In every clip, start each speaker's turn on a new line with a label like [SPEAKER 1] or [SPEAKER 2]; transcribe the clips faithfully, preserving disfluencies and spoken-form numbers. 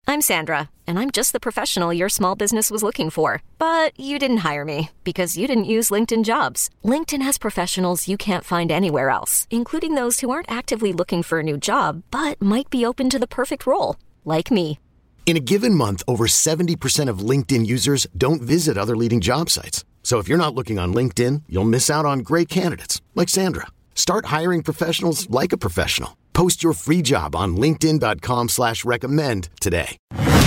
[SPEAKER 1] I'm Sandra, and I'm just the professional your small business was looking for. But you didn't hire me because you didn't use LinkedIn Jobs. LinkedIn has professionals you can't find anywhere else, including those who aren't actively looking for a new job, but might be open to the perfect role, like me.
[SPEAKER 2] In a given month, over seventy percent of LinkedIn users don't visit other leading job sites. So if you're not looking on LinkedIn, you'll miss out on great candidates like Sandra. Start hiring professionals like a professional. Post your free job on linkedin.com slash recommend today.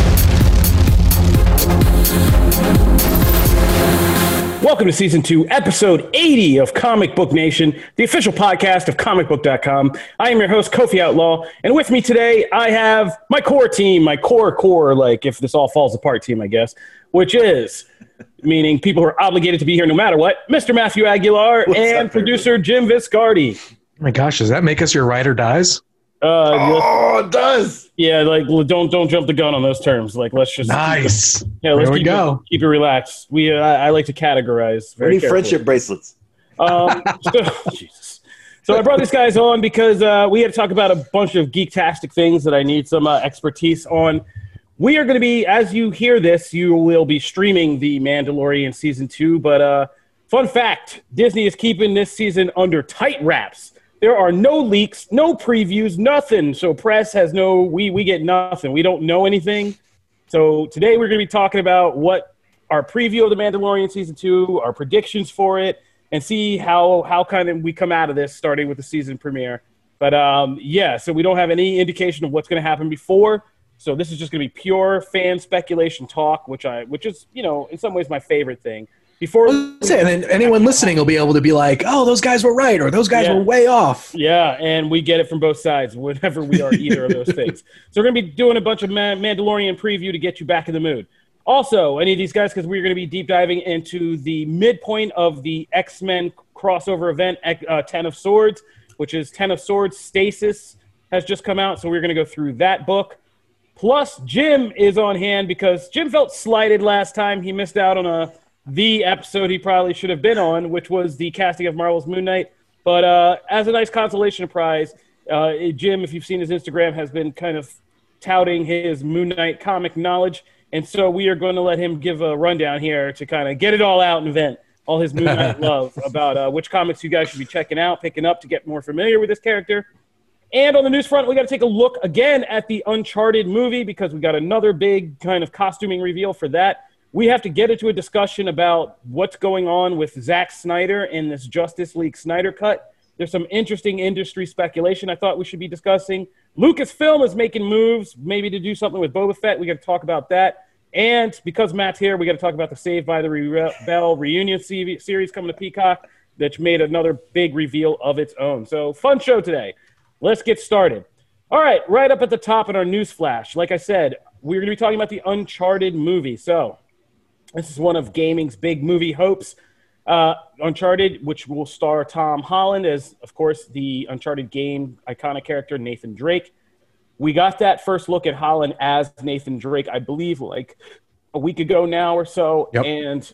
[SPEAKER 3] Welcome to Season two, Episode eighty of Comic Book Nation, the official podcast of comic book dot com. I am your host, Kofi Outlaw, and with me today, I have my core team, my core core, like if this all falls apart team, I guess, which is, meaning people who are obligated to be here no matter what, Mister Matthew Aguilar What's and up, producer Jim Viscardi.
[SPEAKER 4] Oh my gosh, does that make us your ride or dies?
[SPEAKER 3] Uh,
[SPEAKER 5] oh, it does.
[SPEAKER 3] Yeah, like don't don't jump the gun on those terms. Like let's just
[SPEAKER 4] nice.
[SPEAKER 3] Keep it, yeah, let's
[SPEAKER 4] there we
[SPEAKER 3] keep
[SPEAKER 4] go.
[SPEAKER 3] It, keep it relaxed. We uh, I like to categorize.
[SPEAKER 5] Very we need friendship bracelets.
[SPEAKER 3] Um, so, Jesus. So I brought these guys on because uh, we had to talk about a bunch of geek-tastic things that I need some uh, expertise on. We are going to be, as you hear this, you will be streaming The Mandalorian Season two. But uh, fun fact, Disney is keeping this season under tight wraps. There are no leaks, no previews, nothing. So press has no, we we get nothing. We don't know anything. So today we're going to be talking about what our preview of The Mandalorian Season two, our predictions for it, and see how, how kind of we come out of this starting with the season premiere. But um, yeah, so we don't have any indication of what's going to happen before. So this is just going to be pure fan speculation talk, which I, which is, you know, in some ways my favorite thing. Before,
[SPEAKER 4] and then anyone listening will be able to be like, "Oh, those guys were right," or "Those guys
[SPEAKER 3] yeah.
[SPEAKER 4] were way off."
[SPEAKER 3] Yeah, and we get it from both sides whenever we are either of those things. So we're going to be doing a bunch of Ma- Mandalorian preview to get you back in the mood. Also, any of these guys, because we're going to be deep diving into the midpoint of the X-Men crossover event, uh, Ten of Swords, which is Ten of Swords Stasis has just come out. So we're going to go through that book. Plus, Jim is on hand because Jim felt slighted last time. He missed out on a the episode he probably should have been on, which was the casting of Marvel's Moon Knight. But uh, as a nice consolation prize, uh, Jim, if you've seen his Instagram, has been kind of touting his Moon Knight comic knowledge. And so we are going to let him give a rundown here to kind of get it all out and vent all his Moon Knight love about uh, which comics you guys should be checking out, picking up to get more familiar with this character. And on the news front, we got to take a look again at the Uncharted movie because we got another big kind of costuming reveal for that. We have to get into a discussion about what's going on with Zack Snyder and this Justice League Snyder Cut. There's some interesting industry speculation I thought we should be discussing. Lucasfilm is making moves, maybe to do something with Boba Fett. We got to talk about that. And because Matt's here, we got to talk about the Saved by the Re- Bell reunion series coming to Peacock that's made another big reveal of its own. So fun show today. Let's get started. All right, right up at the top in our news flash, like I said, we're going to be talking about the Uncharted movie. So this is one of gaming's big movie hopes. Uh, Uncharted, which will star Tom Holland as, of course, the Uncharted game iconic character Nathan Drake. We got that first look at Holland as Nathan Drake, I believe, like a week ago now or so.
[SPEAKER 4] Yep.
[SPEAKER 3] And,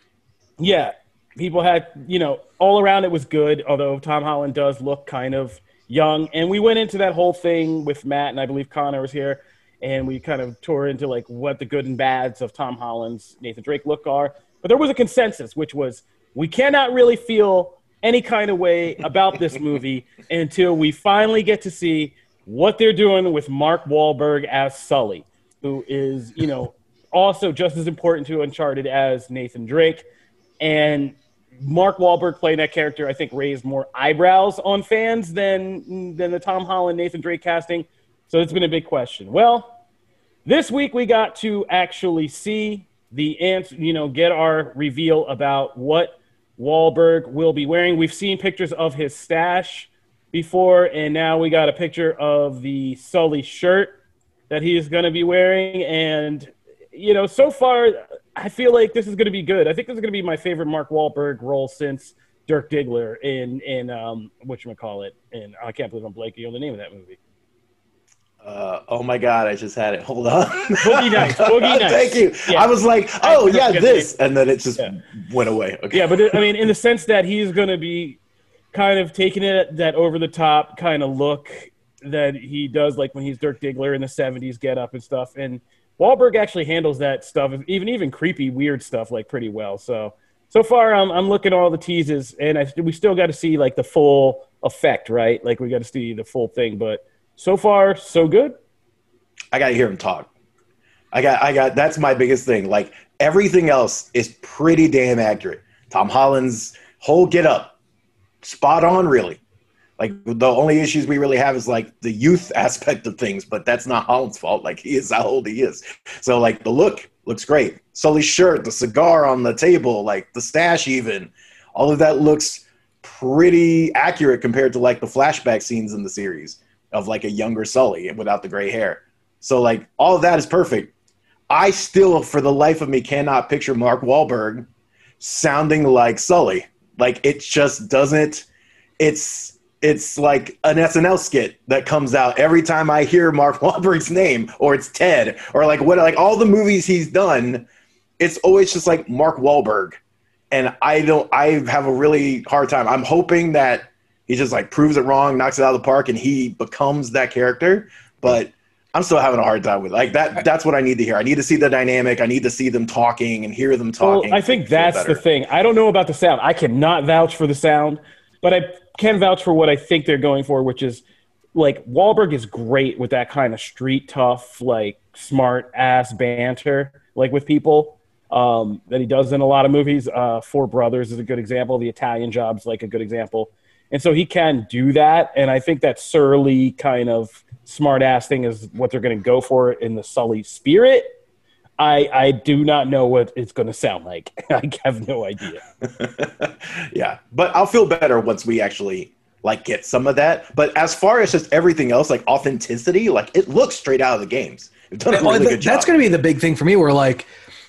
[SPEAKER 3] yeah, people had, you know, all around it was good, although Tom Holland does look kind of young. And we went into that whole thing with Matt, and I believe Connor was here. And we kind of tore into like what the good and bads of Tom Holland's Nathan Drake look are. But there was a consensus, which was we cannot really feel any kind of way about this movie until we finally get to see what they're doing with Mark Wahlberg as Sully, who is, you know, also just as important to Uncharted as Nathan Drake. And Mark Wahlberg playing that character, I think, raised more eyebrows on fans than than the Tom Holland Nathan Drake casting. So it's been a big question. Well, this week we got to actually see the answer, you know, get our reveal about what Wahlberg will be wearing. We've seen pictures of his stash before, and now we got a picture of the Sully shirt that he is going to be wearing. And, you know, so far, I feel like this is going to be good. I think this is going to be my favorite Mark Wahlberg role since Dirk Diggler in, in um, whatchamacallit, and I can't believe I'm blanking on the name of that movie.
[SPEAKER 5] Uh, oh my God! I just had it. Hold on.
[SPEAKER 3] Boogie Nights. Boogie Nights.
[SPEAKER 5] Thank you. Yeah. I was like, "Oh yeah, this," and then it just yeah. went away. Okay.
[SPEAKER 3] Yeah, but it, I mean, in the sense that he's going to be kind of taking it that over the top kind of look, that he does, like when he's Dirk Diggler in the seventies get up and stuff. And Wahlberg actually handles that stuff, even even creepy, weird stuff, like pretty well. So so far, I'm I'm looking at all the teases, and I, we still got to see like the full effect, right? Like we got to see the full thing. But so far, so good.
[SPEAKER 5] I got to hear him talk. I got I got that's my biggest thing. Like everything else is pretty damn accurate. Tom Holland's whole get up, spot on, really. Like the only issues we really have is like the youth aspect of things, but that's not Holland's fault. Like he is how old he is. So like the look looks great. Sully's shirt, the cigar on the table, like the stash even, all of that looks pretty accurate compared to like the flashback scenes in the series of like a younger Sully without the gray hair. So like all of that is perfect. I still, for the life of me, cannot picture Mark Wahlberg sounding like Sully. Like it just doesn't, it's, It's like an S N L skit that comes out every time I hear Mark Wahlberg's name, or it's Ted, or like what, like all the movies he's done, it's always just like Mark Wahlberg. And I don't, I have a really hard time. I'm hoping that he just like proves it wrong, knocks it out of the park, and he becomes that character. But I'm still having a hard time with it. Like that. That's what I need to hear. I need to see the dynamic. I need to see them talking and hear them talking.
[SPEAKER 3] Well, I think that's the thing. I don't know about the sound. I cannot vouch for the sound, but I can vouch for what I think they're going for, which is like Wahlberg is great with that kind of street tough, like smart ass banter, like with people um, that he does in a lot of movies. Uh, Four Brothers is a good example. The Italian Job's like a good example. And so he can do that. And I think that surly kind of smart ass thing is what they're going to go for in the Sully spirit. I, I do not know what it's going to sound like. I have no idea.
[SPEAKER 5] Yeah, but I'll feel better once we actually like get some of that. But as far as just everything else, like authenticity, like it looks straight out of the games. They've done a really
[SPEAKER 4] well,
[SPEAKER 5] good job.
[SPEAKER 4] That's going to be the big thing for me. Where like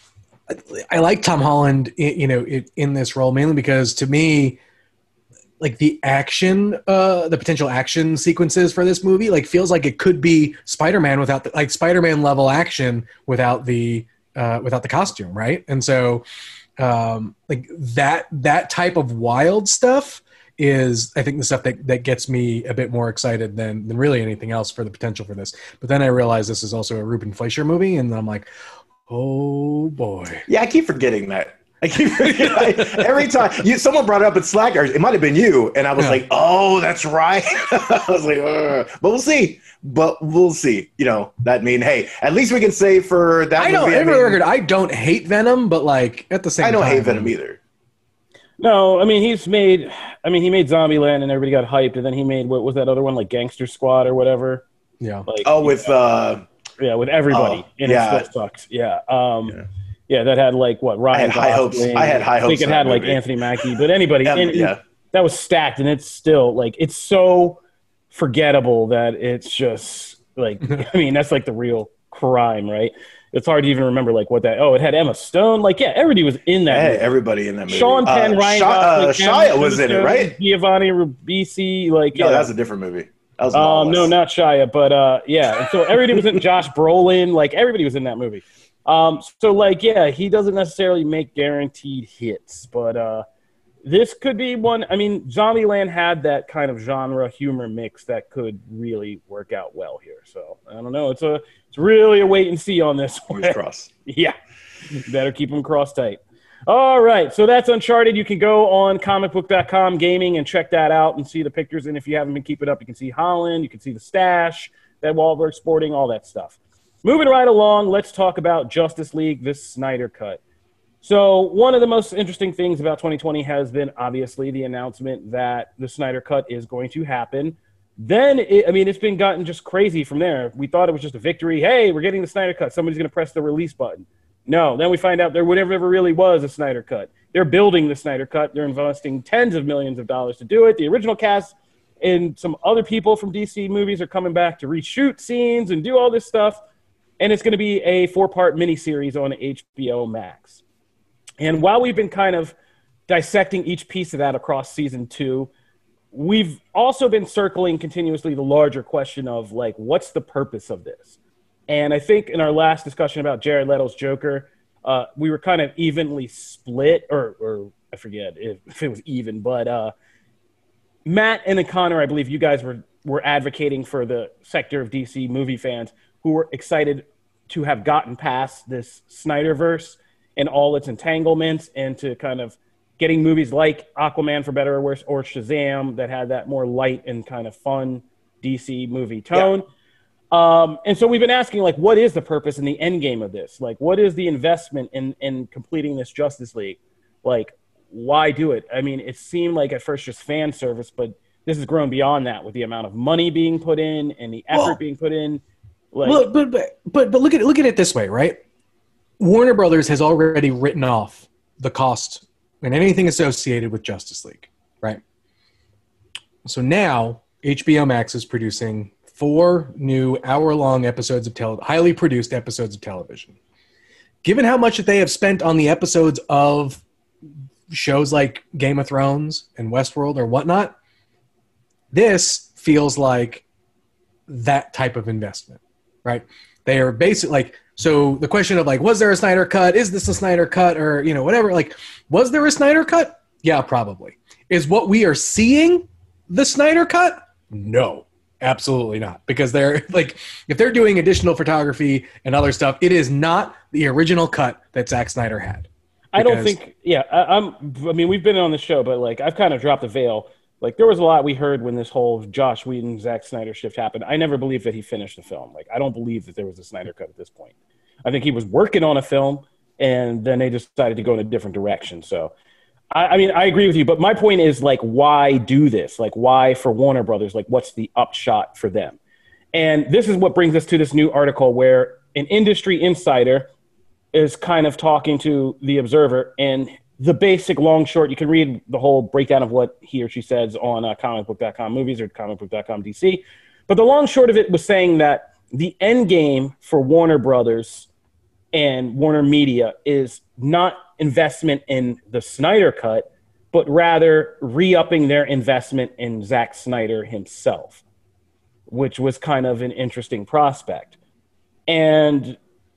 [SPEAKER 4] I like Tom Holland, you know, in this role mainly because to me, like the action, uh, the potential action sequences for this movie, like feels like it could be Spider-Man without the, like Spider-Man level action without the, uh, without the costume. Right. And so, um, like that, that type of wild stuff is, I think, the stuff that, that gets me a bit more excited than, than really anything else for the potential for this. But then I realized this is also a Ruben Fleischer movie. And I'm like, oh boy.
[SPEAKER 5] Yeah. I keep forgetting that. I keep I, every time you someone brought it up in Slack, or it might have been you, and I was yeah. like, "Oh, that's right." I was like, Ugh. "But we'll see." But we'll see. You know, that mean, hey, at least we can say for that.
[SPEAKER 4] I
[SPEAKER 5] movie,
[SPEAKER 4] don't.
[SPEAKER 5] I, mean,
[SPEAKER 4] record, I don't hate Venom, but like at the same,
[SPEAKER 5] I don't
[SPEAKER 4] time,
[SPEAKER 5] hate Venom either.
[SPEAKER 3] No, I mean he's made. I mean he made Zombieland, and everybody got hyped, and then he made what was that other one, like Gangster Squad or whatever.
[SPEAKER 4] Yeah.
[SPEAKER 3] Like,
[SPEAKER 5] oh, with
[SPEAKER 3] know,
[SPEAKER 5] uh,
[SPEAKER 3] yeah, with everybody,
[SPEAKER 5] oh,
[SPEAKER 3] and
[SPEAKER 5] yeah.
[SPEAKER 3] it still sucks. Yeah. Um, yeah. Yeah, that had like what Ryan.
[SPEAKER 5] I had high hopes. I had high hopes.
[SPEAKER 3] I think it had like movie. Anthony Mackie, but anybody.
[SPEAKER 5] yeah,
[SPEAKER 3] and,
[SPEAKER 5] yeah.
[SPEAKER 3] That was stacked, and it's still like it's so forgettable that it's just like I mean that's like the real crime, right? It's hard to even remember like what that. Oh, it had Emma Stone. Like yeah, everybody was in that.
[SPEAKER 5] Yeah,
[SPEAKER 3] movie.
[SPEAKER 5] Everybody in that movie.
[SPEAKER 3] Sean Penn,
[SPEAKER 5] uh,
[SPEAKER 3] Ryan
[SPEAKER 5] Sha-
[SPEAKER 3] Gosling,
[SPEAKER 5] uh, Shia was in it, right?
[SPEAKER 3] Giovanni Ribisi, like
[SPEAKER 5] no,
[SPEAKER 3] yeah.
[SPEAKER 5] that's a different movie. That was
[SPEAKER 3] um, no, not Shia, but uh, yeah. And so everybody was in. Josh Brolin, like everybody was in that movie. Um, so like, yeah, he doesn't necessarily make guaranteed hits, but, uh, this could be one. I mean, Zombieland had that kind of genre humor mix that could really work out well here. So I don't know. It's a, it's really a wait and see on this one.
[SPEAKER 5] Cross.
[SPEAKER 3] Yeah. Better keep them cross tight. All right. So that's Uncharted. You can go on comic book dot com gaming and check that out and see the pictures. And if you haven't been keeping up, you can see Holland, you can see the stash that Wahlberg's sporting, all that stuff. Moving right along, let's talk about Justice League, this Snyder Cut. So one of the most interesting things about twenty twenty has been obviously the announcement that the Snyder Cut is going to happen. Then, it, I mean, it's been gotten just crazy from there. We thought it was just a victory. Hey, we're getting the Snyder Cut. Somebody's going to press the release button. No, then we find out there never really was a Snyder Cut. They're building the Snyder Cut. They're investing tens of millions of dollars to do it. The original cast and some other people from D C movies are coming back to reshoot scenes and do all this stuff. And it's going to be a four-part miniseries on H B O Max. And while we've been kind of dissecting each piece of that across season two, we've also been circling continuously the larger question of, like, what's the purpose of this? And I think in our last discussion about Jared Leto's Joker, uh, we were kind of evenly split, or, or I forget if, if it was even, but uh, Matt and Connor, I believe you guys were were advocating for the sector of D C movie fans who were excited to have gotten past this Snyderverse and all its entanglements and to kind of getting movies like Aquaman, for better or worse, or Shazam that had that more light and kind of fun D C movie tone. Yeah. Um, and so we've been asking, like, what is the purpose and the end game of this? Like, what is the investment in, in completing this Justice League? Like, why do it? I mean, it seemed like at first just fan service, but this has grown beyond that with the amount of money being put in and the effort well, being put in. Like,
[SPEAKER 4] well, but, but but but look at it, look at it this way, right? Warner Brothers has already written off the cost and anything associated with Justice League, right? So now H B O Max is producing four new hour-long episodes of tele- highly produced episodes of television. Given how much that they have spent on the episodes of shows like Game of Thrones and Westworld or whatnot, this feels like that type of investment, right? They are basically like, so the question of like, was there a Snyder cut? Is this a Snyder cut? Or, you know, whatever, like, was there a Snyder cut? Yeah, probably. Is what we are seeing the Snyder cut? No, absolutely not. Because they're like, if they're doing additional photography and other stuff, it is not the original cut that Zack Snyder had.
[SPEAKER 3] I don't think, yeah, I, I'm, I mean, we've been on the show, but like, I've kind of dropped the veil. Like, there was a lot we heard when this whole Joss Whedon, Zack Snyder shift happened. I never believed that he finished the film. Like, I don't believe that there was a Snyder cut at this point. I think he was working on a film, and then they decided to go in a different direction. So, I, I mean, I agree with you, but my point is, like, why do this? Like, why for Warner Brothers? Like, what's the upshot for them? And this is what brings us to this new article where an industry insider is kind of talking to the Observer, and the basic long short, you can read the whole breakdown of what he or she says on uh, comic book dot com movies or comic book dot com D C. But the long short of it was saying that the end game for Warner Brothers and Warner Media is not investment in the Snyder cut, but rather re-upping their investment in Zack Snyder himself, which was kind of an interesting prospect. And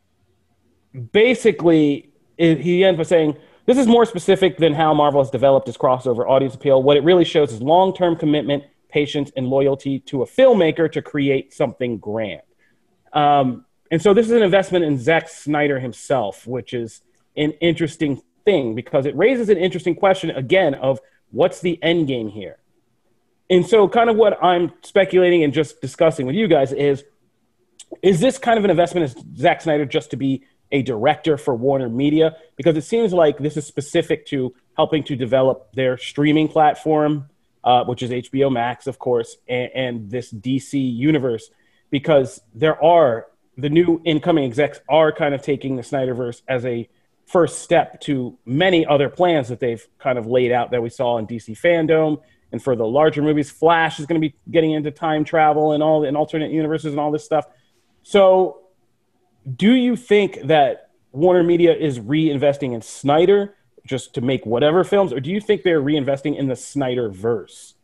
[SPEAKER 3] basically, it, he ended up saying, this is more specific than how Marvel has developed its crossover audience appeal. What it really shows is long-term commitment, patience, and loyalty to a filmmaker to create something grand. Um, and so this is an investment in Zack Snyder himself, which is an interesting thing because it raises an interesting question, again, of what's the end game here? And so kind of what I'm speculating and just discussing with you guys is, is this kind of an investment in Zack Snyder just to be a director for Warner Media? Because it seems like this is specific to helping to develop their streaming platform, uh, which is H B O Max, of course, and, and this D C universe, because there are, the new incoming execs are kind of taking the Snyderverse as a first step to many other plans that they've kind of laid out that we saw in D C Fandom. And for the larger movies, Flash is going to be getting into time travel and all and alternate universes and all this stuff. So do you think that Warner Media is reinvesting in Snyder just to make whatever films, or do you think they're reinvesting in the Snyderverse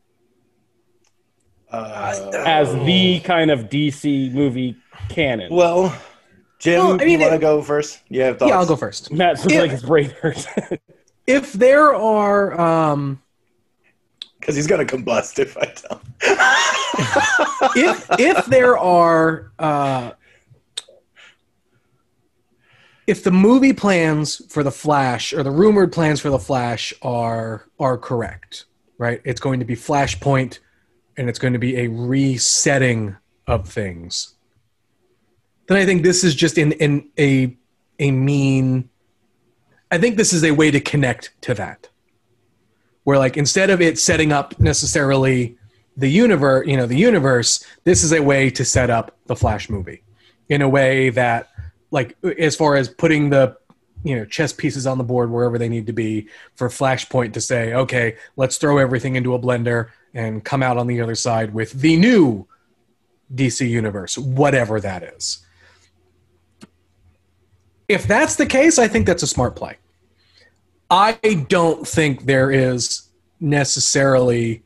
[SPEAKER 3] uh, as the kind of D C movie canon?
[SPEAKER 5] Well, Jim, well, I mean, you want to go first? You have thoughts?
[SPEAKER 4] Yeah, I'll go first.
[SPEAKER 3] Matt looks like his brain hurts.
[SPEAKER 4] If there are... Um,
[SPEAKER 5] because he's going to combust if I tell
[SPEAKER 4] if, if there are... Uh, If the movie plans for The Flash or the rumored plans for The Flash are are correct, right? It's going to be Flashpoint and it's going to be a resetting of things. Then I think this is just in, in a a mean I think this is a way to connect to that. Where like instead of it setting up necessarily the universe, you know, the universe, this is a way to set up the Flash movie in a way that, like, as far as putting the, you know, chess pieces on the board wherever they need to be for Flashpoint to say, okay, let's throw everything into a blender and come out on the other side with the new D C universe, whatever that is. If that's the case, I think that's a smart play. I don't think there is necessarily,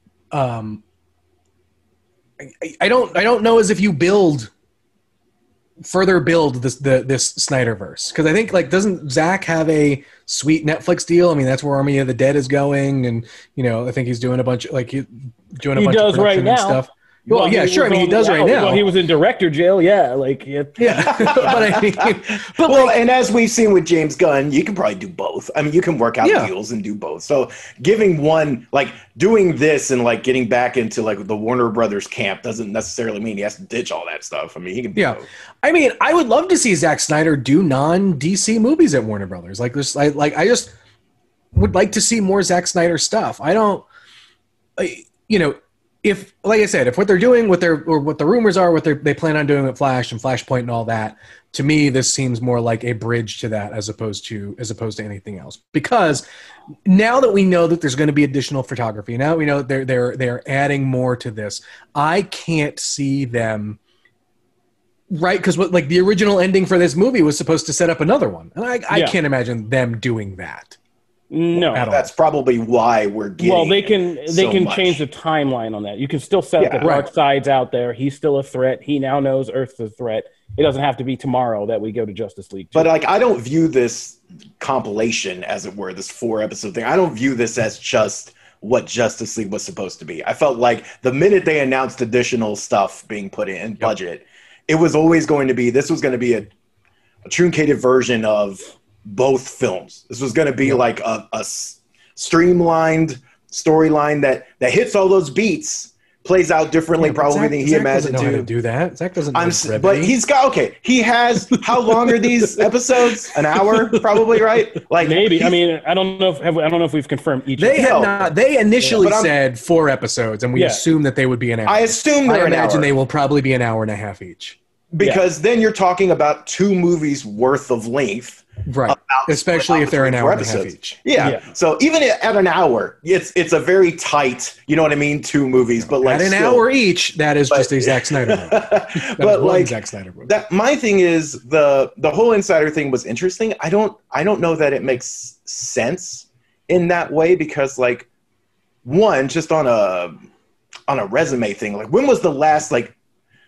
[SPEAKER 4] um, I, I don't, I don't know as if you build further build this the this Snyderverse? Because I think like doesn't Zach have a sweet Netflix deal? I mean, that's where Army of the Dead is going, and you know, I think he's doing a bunch of like he, doing a
[SPEAKER 3] He
[SPEAKER 4] bunch
[SPEAKER 3] does
[SPEAKER 4] of
[SPEAKER 3] right
[SPEAKER 4] production and
[SPEAKER 3] now.
[SPEAKER 4] stuff. Well,
[SPEAKER 3] Well,
[SPEAKER 4] yeah,
[SPEAKER 3] he
[SPEAKER 4] sure. I
[SPEAKER 3] was
[SPEAKER 4] mean, he
[SPEAKER 3] on-
[SPEAKER 4] does right
[SPEAKER 3] well,
[SPEAKER 4] now.
[SPEAKER 3] he was in director jail. Yeah, like it,
[SPEAKER 4] yeah, but I mean, but
[SPEAKER 5] Well,
[SPEAKER 4] like,
[SPEAKER 5] and as we've seen with James Gunn, you can probably do both. I mean, you can work out
[SPEAKER 4] Yeah.
[SPEAKER 5] deals and do both. So giving one, like doing this and like getting back into like the Warner Brothers camp doesn't necessarily mean he has to ditch all that stuff. I mean, he can do
[SPEAKER 4] yeah.
[SPEAKER 5] both.
[SPEAKER 4] I mean, I would love to see Zack Snyder do non-D C movies at Warner Brothers. Like this, I like I just would like to see more Zack Snyder stuff. I don't, I, you know. If, like I said, if what they're doing, what they're or what the rumors are, what they they plan on doing with Flash and Flashpoint and all that, to me, this seems more like a bridge to that as opposed to as opposed to anything else. Because now that we know that there's going to be additional photography, now we know they're they're they're adding more to this. I can't see them. Right, because what like the original ending for this movie was supposed to set up another one, and I, I
[SPEAKER 3] Yeah.
[SPEAKER 4] can't imagine them doing that.
[SPEAKER 3] no.
[SPEAKER 4] At all.
[SPEAKER 5] That's probably why we're getting.
[SPEAKER 3] Well, they can they
[SPEAKER 5] so
[SPEAKER 3] can
[SPEAKER 5] much.
[SPEAKER 3] change the timeline on that. You can still set up
[SPEAKER 5] Yeah.
[SPEAKER 3] the dark
[SPEAKER 4] Right.
[SPEAKER 3] side's out there. He's still a threat. He now knows Earth's a threat. It doesn't have to be tomorrow that we go to Justice League.
[SPEAKER 5] But like, I don't view this compilation, as it were, this four episode thing. I don't view this as just what Justice League was supposed to be. I felt like the minute they announced additional stuff being put in budget, it was always going to be this was going to be a, a truncated version of both films. This was going to be like a, a s- streamlined storyline that that hits all those beats, plays out differently,
[SPEAKER 4] Yeah, but
[SPEAKER 5] probably
[SPEAKER 4] Zach-
[SPEAKER 5] than he
[SPEAKER 4] Zach
[SPEAKER 5] imagined
[SPEAKER 4] doesn't know how
[SPEAKER 5] to.
[SPEAKER 4] to do that. Zach doesn't. Know
[SPEAKER 5] I'm, s-
[SPEAKER 4] brevity.
[SPEAKER 5] but he's got okay. He has how long are these episodes? An hour, probably, right? Like
[SPEAKER 3] maybe. I
[SPEAKER 5] he's-
[SPEAKER 3] mean, I don't know if have, I don't know if we've confirmed each.
[SPEAKER 4] They
[SPEAKER 3] of
[SPEAKER 4] had
[SPEAKER 5] No.
[SPEAKER 4] not. They initially
[SPEAKER 5] But I'm-
[SPEAKER 4] said four episodes, and we
[SPEAKER 3] Yeah.
[SPEAKER 4] assumed that they would be an hour.
[SPEAKER 5] I assume
[SPEAKER 4] I
[SPEAKER 5] they're an
[SPEAKER 4] imagine
[SPEAKER 5] hour
[SPEAKER 4] they will probably be an hour and a half each.
[SPEAKER 5] because then you're talking about two movies worth of length.
[SPEAKER 4] Right.
[SPEAKER 5] about
[SPEAKER 4] Especially if they're an
[SPEAKER 5] four
[SPEAKER 4] hour and a half
[SPEAKER 5] episodes.
[SPEAKER 4] each.
[SPEAKER 5] Yeah.
[SPEAKER 3] Yeah.
[SPEAKER 5] So even at an hour, it's it's a very tight. You know what I mean? Two movies, but like
[SPEAKER 4] At an
[SPEAKER 5] still-
[SPEAKER 4] hour each, that is
[SPEAKER 5] But-
[SPEAKER 4] just a Zack Snyder movie. That is
[SPEAKER 5] but
[SPEAKER 4] one
[SPEAKER 5] like
[SPEAKER 4] Zack Snyder movie.
[SPEAKER 5] that my thing is the the whole insider thing was interesting. I don't I don't know that it makes sense in that way because like one just on a on a resume thing, like when was the last like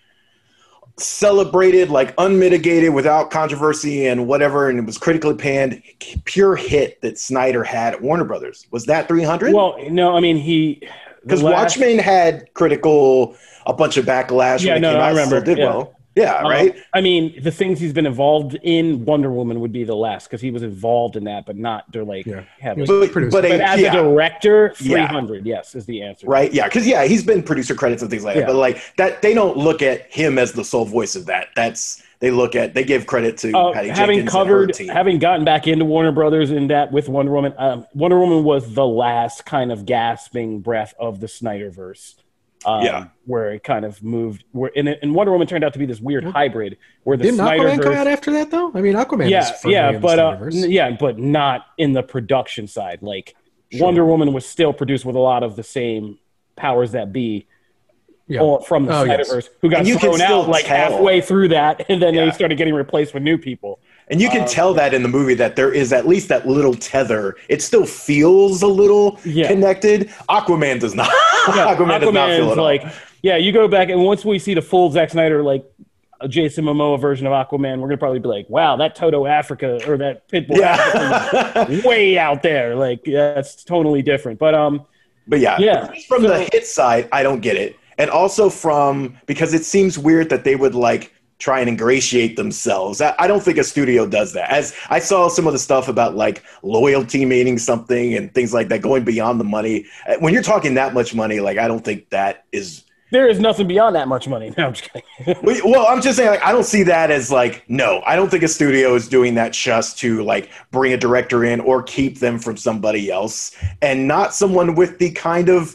[SPEAKER 5] celebrated, like unmitigated, without controversy and whatever, and it was critically panned, pure hit that Snyder had at Warner Brothers? Was that three hundred?
[SPEAKER 3] Well, no, I mean he
[SPEAKER 5] Because
[SPEAKER 3] the last-
[SPEAKER 5] Watchmen had critical, a bunch of backlash
[SPEAKER 3] Yeah,
[SPEAKER 5] when it
[SPEAKER 3] no,
[SPEAKER 5] came
[SPEAKER 3] I
[SPEAKER 5] out.
[SPEAKER 3] remember,
[SPEAKER 5] Still did
[SPEAKER 3] yeah.
[SPEAKER 5] well. Yeah,
[SPEAKER 3] Um,
[SPEAKER 5] right?
[SPEAKER 3] I mean, the things he's been involved in, Wonder Woman would be the last because he was involved in that, but not to like
[SPEAKER 4] Yeah.
[SPEAKER 3] have
[SPEAKER 4] He
[SPEAKER 3] it.
[SPEAKER 4] was
[SPEAKER 5] But,
[SPEAKER 4] produced.
[SPEAKER 5] but,
[SPEAKER 3] But
[SPEAKER 5] a-
[SPEAKER 3] as
[SPEAKER 5] yeah,
[SPEAKER 3] a director,
[SPEAKER 5] Yeah.
[SPEAKER 3] three hundred, yes, is the answer.
[SPEAKER 5] right? Yeah, because yeah, he's been producer credits and things like that.
[SPEAKER 3] Yeah.
[SPEAKER 5] But like that, they don't look at him as the sole voice of that. That's they look at they give credit to
[SPEAKER 3] Uh,
[SPEAKER 5] Patty
[SPEAKER 3] having
[SPEAKER 5] Jenkins and her
[SPEAKER 3] covered,
[SPEAKER 5] team.
[SPEAKER 3] having gotten back into Warner Brothers in that with Wonder Woman, um, Wonder Woman was the last kind of gasping breath of the Snyderverse. Um,
[SPEAKER 5] Yeah.
[SPEAKER 3] where it kind of moved. Where and, it- and Wonder Woman turned out to be this weird hybrid where the
[SPEAKER 4] Didn't Aquaman come
[SPEAKER 3] Snyderverse.
[SPEAKER 4] out after that though? I mean, Aquaman.
[SPEAKER 3] Yeah,
[SPEAKER 4] was firmly
[SPEAKER 3] yeah,
[SPEAKER 4] in the
[SPEAKER 3] but uh,
[SPEAKER 4] Snyderverse.
[SPEAKER 3] n- yeah, but not in the production side. Like Wonder Woman was still produced with a lot of the same powers that be.
[SPEAKER 4] Yeah.
[SPEAKER 3] Or from the
[SPEAKER 4] Oh, yes.
[SPEAKER 3] Snyderverse, who got
[SPEAKER 5] And you can
[SPEAKER 3] thrown
[SPEAKER 5] still
[SPEAKER 3] out like
[SPEAKER 5] tell.
[SPEAKER 3] halfway through that, and then
[SPEAKER 5] Yeah.
[SPEAKER 3] they started getting replaced with new people.
[SPEAKER 5] And you can
[SPEAKER 3] Uh,
[SPEAKER 5] tell that in the movie that there is at least that little tether. It still feels a little
[SPEAKER 3] Yeah.
[SPEAKER 5] connected. Aquaman does not.
[SPEAKER 3] Yeah,
[SPEAKER 5] Aquaman does not feel
[SPEAKER 3] Aquaman's
[SPEAKER 5] it all.
[SPEAKER 3] like, yeah, you go back and once we see the full Zack Snyder like a Jason Momoa version of Aquaman, we're gonna probably be like, wow, that Toto Africa or that Pitbull Africa
[SPEAKER 5] Yeah.
[SPEAKER 3] is way out there. Like, yeah, that's totally different. But um,
[SPEAKER 5] But yeah,
[SPEAKER 3] Yeah.
[SPEAKER 5] just from
[SPEAKER 3] So-
[SPEAKER 5] the hit side, I don't get it. And also from because it seems weird that they would like try and ingratiate themselves. I, I don't think a studio does that. As I saw some of the stuff about like loyalty meaning something and things like that, going beyond the money. Uh, When you're talking that much money, like I don't think that is.
[SPEAKER 3] there is nothing beyond that much money. No, I'm just kidding.
[SPEAKER 5] Well, I'm just saying, like, I don't see that as like, no, I don't think a studio is doing that just to like bring a director in or keep them from somebody else, and not someone with the kind of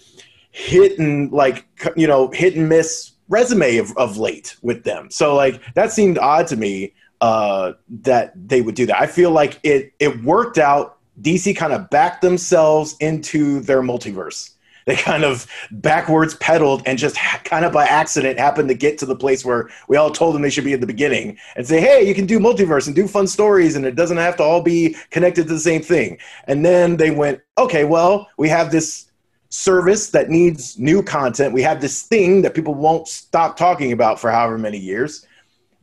[SPEAKER 5] hit and like, you know, hit and miss resume of, of late with them. So like that seemed odd to me uh, that they would do that. I feel like it it worked out. D C kind of backed themselves into their multiverse. They kind of backwards pedaled and just ha- kind of by accident happened to get to the place where we all told them they should be at the beginning and say, hey, you can do multiverse and do fun stories and it doesn't have to all be connected to the same thing. And then they went, okay, well, we have this service that needs new content. We have this thing that people won't stop talking about for however many years.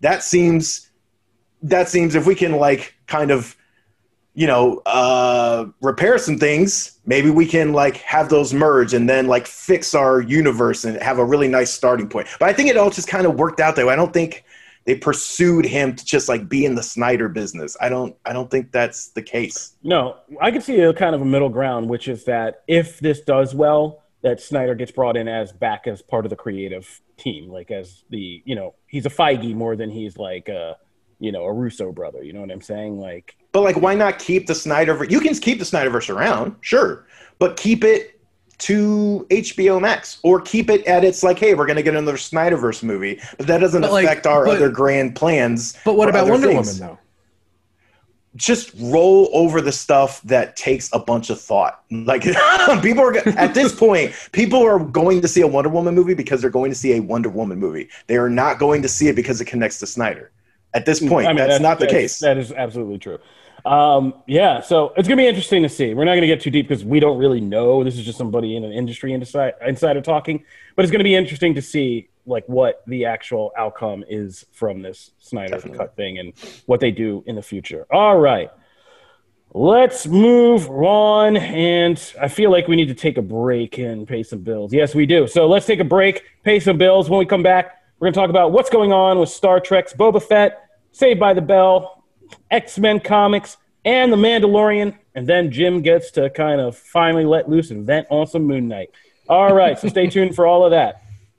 [SPEAKER 5] that seems that seems if we can like kind of, you know, uh, repair some things, maybe we can like have those merge and then like fix our universe and have a really nice starting point. But I think it all just kind of worked out that way. I don't think they pursued him to just like be in the Snyder business. I don't, I don't think that's the case.
[SPEAKER 3] No, I could see a kind of a middle ground, which is that if this does well, that Snyder gets brought in as back as part of the creative team, like as the, you know, he's a Feige more than he's like a, you know, a Russo brother. You know what I'm saying? Like,
[SPEAKER 5] but like, why not keep the Snyderverse? You can keep the Snyderverse around, sure, but keep it to H B O Max, or keep it at its like, hey, we're going to get another Snyderverse movie, but that doesn't but affect like, our but, other grand plans.
[SPEAKER 4] But what about Wonder things. Woman though?
[SPEAKER 5] Just roll over the stuff that takes a bunch of thought. Like people are at this point, people are going to see a Wonder Woman movie because they're going to see a Wonder Woman movie. They are not going to see it because it connects to Snyder. At this point, I mean, that's, that's not the
[SPEAKER 3] that's,
[SPEAKER 5] case.
[SPEAKER 3] That is absolutely true. Um, yeah, so it's going to be interesting to see. We're not going to get too deep because we don't really know. This is just somebody in an industry insider talking. But it's going to be interesting to see like what the actual outcome is from this Snyder Definitely. Cut thing and what they do in the future. All right. Let's move on. And I feel like we need to take a break and pay some bills. Yes, we do. So let's take a break, pay some bills. When we come back, we're going to talk about what's going on with Star Trek's Boba Fett, Saved by the Bell, X-Men comics, and The Mandalorian. And then Jim gets to kind of finally let loose and vent on some Moon Knight. All right, so stay tuned for all of that.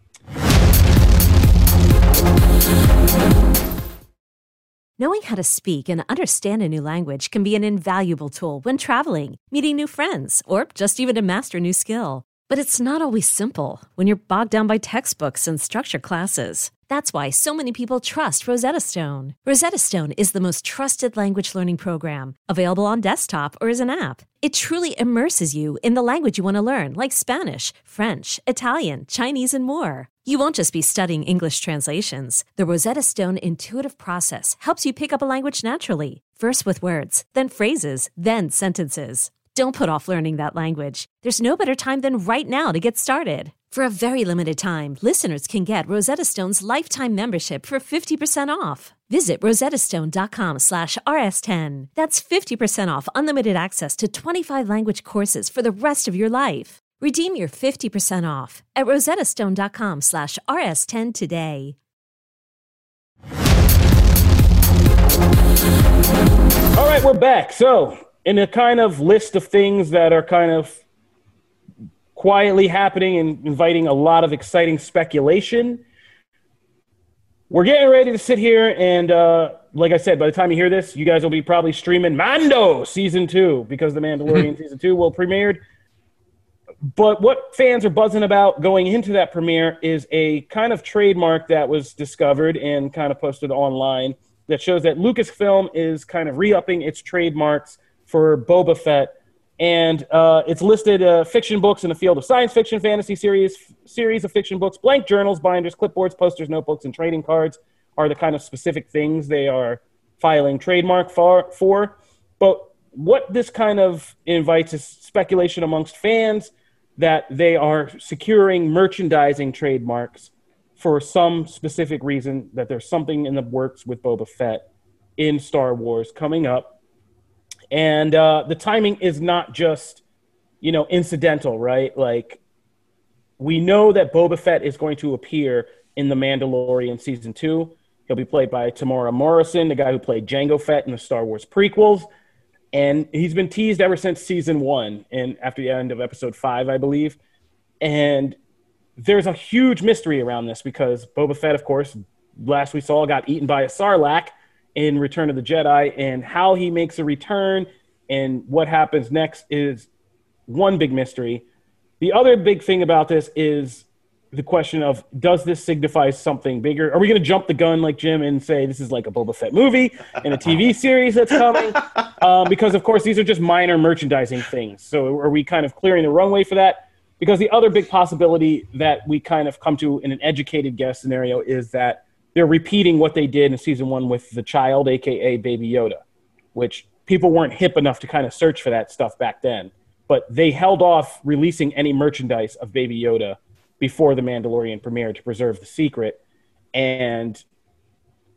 [SPEAKER 1] Knowing how to speak and understand a new language can be an invaluable tool when traveling, meeting new friends, or just even to master a new skill. But it's not always simple when you're bogged down by textbooks and structured classes. That's why so many people trust Rosetta Stone. Rosetta Stone is the most trusted language learning program, available on desktop or as an app. It truly immerses you in the language you want to learn, like Spanish, French, Italian, Chinese, and more. You won't just be studying English translations. The Rosetta Stone intuitive process helps you pick up a language naturally, first with words, then phrases, then sentences. Don't put off learning that language. There's no better time than right now to get started. For a very limited time, listeners can get Rosetta Stone's lifetime membership for fifty percent off. Visit rosettastone.com slash rs10. That's fifty percent off unlimited access to twenty-five language courses for the rest of your life. Redeem your fifty percent off at rosettastone.com slash rs10 today.
[SPEAKER 3] All right, we're back. So, in a kind of list of things that are kind of quietly happening and inviting a lot of exciting speculation, we're getting ready to sit here and, uh, like I said, by the time you hear this, you guys will be probably streaming Mando Season two because The Mandalorian Season two will premiered. But what fans are buzzing about going into that premiere is a kind of trademark that was discovered and kind of posted online that shows that Lucasfilm is kind of re-upping its trademarks for Boba Fett. And uh, it's listed uh, fiction books in the field of science fiction, fantasy series, f- series of fiction books, blank journals, binders, clipboards, posters, notebooks, and trading cards are the kind of specific things they are filing trademark for. for. But what this kind of invites is speculation amongst fans that they are securing merchandising trademarks for some specific reason, that there's something in the works with Boba Fett in Star Wars coming up. And uh, the timing is not just, you know, incidental, right? Like, we know that Boba Fett is going to appear in The Mandalorian Season two. He'll be played by Tamora Morrison, the guy who played Jango Fett in the Star Wars prequels. And he's been teased ever since Season one and after the end of Episode five, I believe. And there's a huge mystery around this because Boba Fett, of course, last we saw, got eaten by a Sarlacc in Return of the Jedi, and how he makes a return and what happens next is one big mystery. The other big thing about this is the question of, does this signify something bigger? Are we going to jump the gun like Jim and say this is like a Boba Fett movie and a T V series that's coming? Um, because, of course, these are just minor merchandising things. So are we kind of clearing the runway for that? Because the other big possibility that we kind of come to in an educated guess scenario is that they're repeating what they did in Season one with the child, a k a. Baby Yoda, which people weren't hip enough to kind of search for that stuff back then. But they held off releasing any merchandise of Baby Yoda before The Mandalorian premiere to preserve the secret. And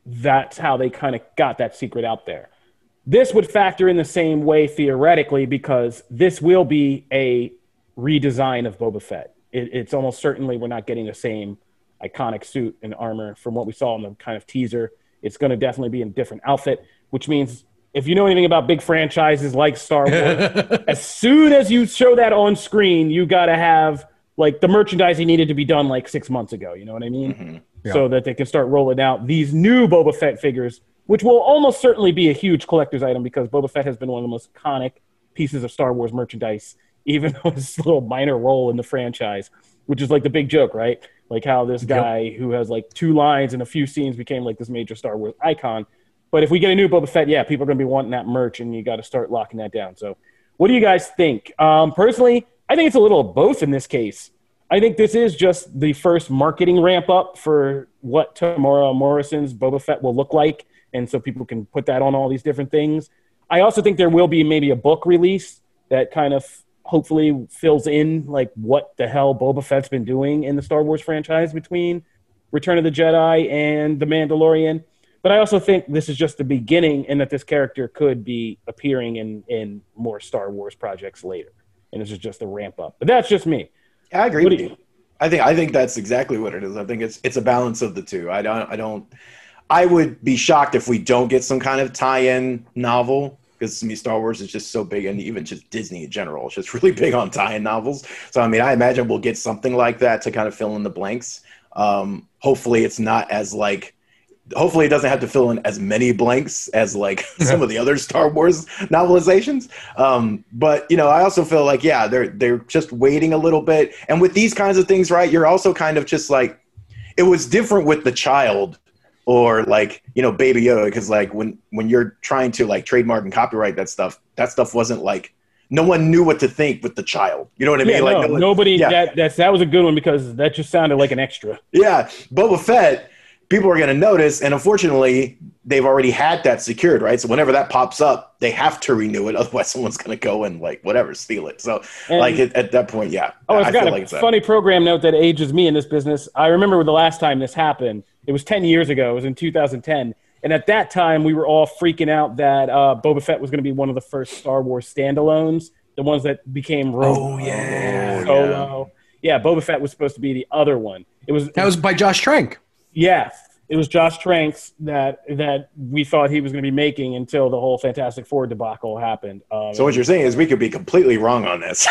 [SPEAKER 3] that's how they kind of got that secret out there. This would factor in the same way theoretically because this will be a redesign of Boba Fett. It, it's almost certainly we're not getting the same iconic suit and armor from what we saw in the kind of teaser. It's going to definitely be in a different outfit, which means if you know anything about big franchises like Star Wars, as soon as you show that on screen, you got to have like the merchandising needed to be done like six months ago. You know what I mean? Mm-hmm. Yeah. So that they can start rolling out these new Boba Fett figures, which will almost certainly be a huge collector's item because Boba Fett has been one of the most iconic pieces of Star Wars merchandise, even though it's a little minor role in the franchise, which is like the big joke, right? Like how this guy yep. who has like two lines and a few scenes became like this major Star Wars icon. But if we get a new Boba Fett, yeah, people are going to be wanting that merch, and you got to start locking that down. So what do you guys think? Um, personally, I think it's a little of both in this case. I think this is just the first marketing ramp up for what Tamora Morrison's Boba Fett will look like, and so people can put that on all these different things. I also think there will be maybe a book release that kind of hopefully fills in like what the hell Boba Fett's been doing in the Star Wars franchise between Return of the Jedi and The Mandalorian. But I also think this is just the beginning and that this character could be appearing in, in more Star Wars projects later. And this is just a ramp up. But that's just me.
[SPEAKER 5] I agree with you. I think I think that's exactly what it is. I think it's it's a balance of the two. I don't I don't I would be shocked if we don't get some kind of tie-in novel because to me Star Wars is just so big, and even just Disney in general is just really big on tie-in novels. So I mean, I imagine we'll get something like that to kind of fill in the blanks. Um, hopefully, it's not as like. Hopefully it doesn't have to fill in as many blanks as like some of the other Star Wars novelizations. Um, but, you know, I also feel like, yeah, they're, they're just waiting a little bit. And with these kinds of things, right, you're also kind of just like, it was different with the child or like, you know, Baby Yoda. Because like when, when you're trying to like trademark and copyright that stuff, that stuff wasn't like, no one knew what to think with the child. You know what I mean?
[SPEAKER 3] Yeah,
[SPEAKER 5] like
[SPEAKER 3] no,
[SPEAKER 5] no one,
[SPEAKER 3] nobody,
[SPEAKER 5] yeah.
[SPEAKER 3] that, that's, that was a good one because that just sounded like an extra.
[SPEAKER 5] Yeah. Boba Fett. People are going to notice, and unfortunately, they've already had that secured, right? So whenever that pops up, they have to renew it. Otherwise, someone's going to go and, like, whatever, steal it. So, and, like, at, at that point, yeah.
[SPEAKER 3] Oh, I've
[SPEAKER 5] I
[SPEAKER 3] got
[SPEAKER 5] feel
[SPEAKER 3] a
[SPEAKER 5] like it's
[SPEAKER 3] funny
[SPEAKER 5] that.
[SPEAKER 3] program note that ages me in this business. I remember the last time this happened. It was ten years ago. It was in two thousand ten. And at that time, we were all freaking out that uh, Boba Fett was going to be one of the first Star Wars standalones, the ones that became Rogue.
[SPEAKER 5] Oh, yeah.
[SPEAKER 3] Solo. Yeah. yeah, Boba Fett was supposed to be the other one. It was
[SPEAKER 4] That was by Josh Trank.
[SPEAKER 3] Yeah. It was Josh Tranks that that we thought he was going to be making until the whole Fantastic Four debacle happened. Um,
[SPEAKER 5] so what you're saying is we could be completely wrong on this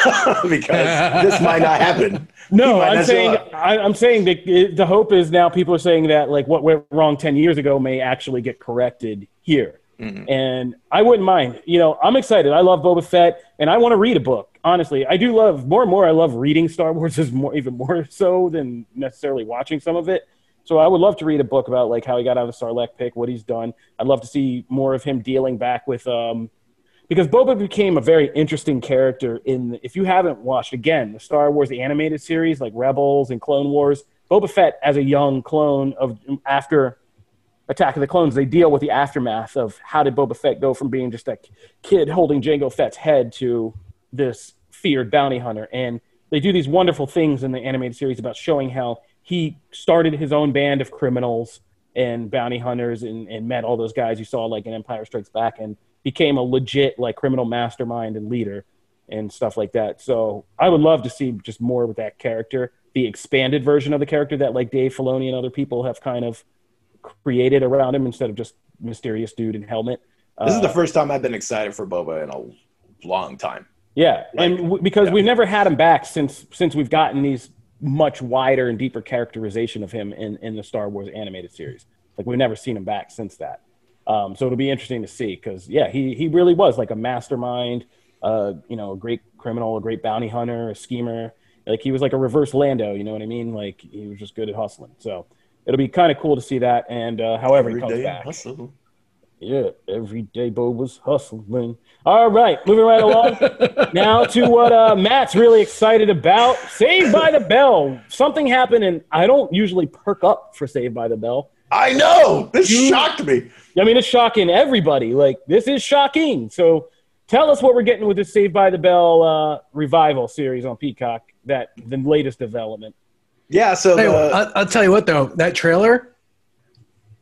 [SPEAKER 5] because this might not happen.
[SPEAKER 3] No, I'm saying I, I'm saying that the hope is now people are saying that like what went wrong ten years ago may actually get corrected here. Mm-hmm. And I wouldn't mind. You know, I'm excited. I love Boba Fett, and I want to read a book. Honestly, I do love more and more. I love reading Star Wars is more even more so than necessarily watching some of it. So I would love to read a book about like how he got out of the Sarlacc pit, what he's done. I'd love to see more of him dealing back with um, because Boba became a very interesting character in. If you haven't watched again the Star Wars the animated series like Rebels and Clone Wars, Boba Fett as a young clone of after Attack of the Clones, they deal with the aftermath of how did Boba Fett go from being just a kid holding Jango Fett's head to this feared bounty hunter, and they do these wonderful things in the animated series about showing how he started his own band of criminals and bounty hunters and, and met all those guys you saw like in Empire Strikes Back and became a legit like criminal mastermind and leader and stuff like that. So I would love to see just more with that character, the expanded version of the character that like Dave Filoni and other people have kind of created around him instead of just mysterious dude in helmet.
[SPEAKER 5] This uh, is the first time I've been excited for Boba in a long time.
[SPEAKER 3] Yeah,
[SPEAKER 5] like,
[SPEAKER 3] and w- because
[SPEAKER 5] yeah.
[SPEAKER 3] we've never had him back since since we've gotten these much wider and deeper characterization of him in, in the Star Wars animated series. Like we've never seen him back since that. Um, so it'll be interesting to see because yeah, he he really was like a mastermind, uh, you know, a great criminal, a great bounty hunter, a schemer. Like he was like a reverse Lando, you know what I mean? Like he was just good at hustling. So it'll be kind of cool to see that. And uh, however
[SPEAKER 5] every
[SPEAKER 3] he comes
[SPEAKER 5] day
[SPEAKER 3] back.
[SPEAKER 5] Hustle.
[SPEAKER 3] Yeah, every day Bo was hustling. All right, moving right along. Now to what uh, Matt's really excited about. Saved by the Bell. Something happened, and I don't usually perk up for Saved by the Bell.
[SPEAKER 5] I know! This you, shocked me.
[SPEAKER 3] I mean, it's shocking everybody. Like, this is shocking. So tell us what we're getting with this Saved by the Bell uh, revival series on Peacock, that the latest development.
[SPEAKER 5] Yeah, so...
[SPEAKER 4] Hey,
[SPEAKER 5] the,
[SPEAKER 4] I'll, I'll tell you what, though. That trailer...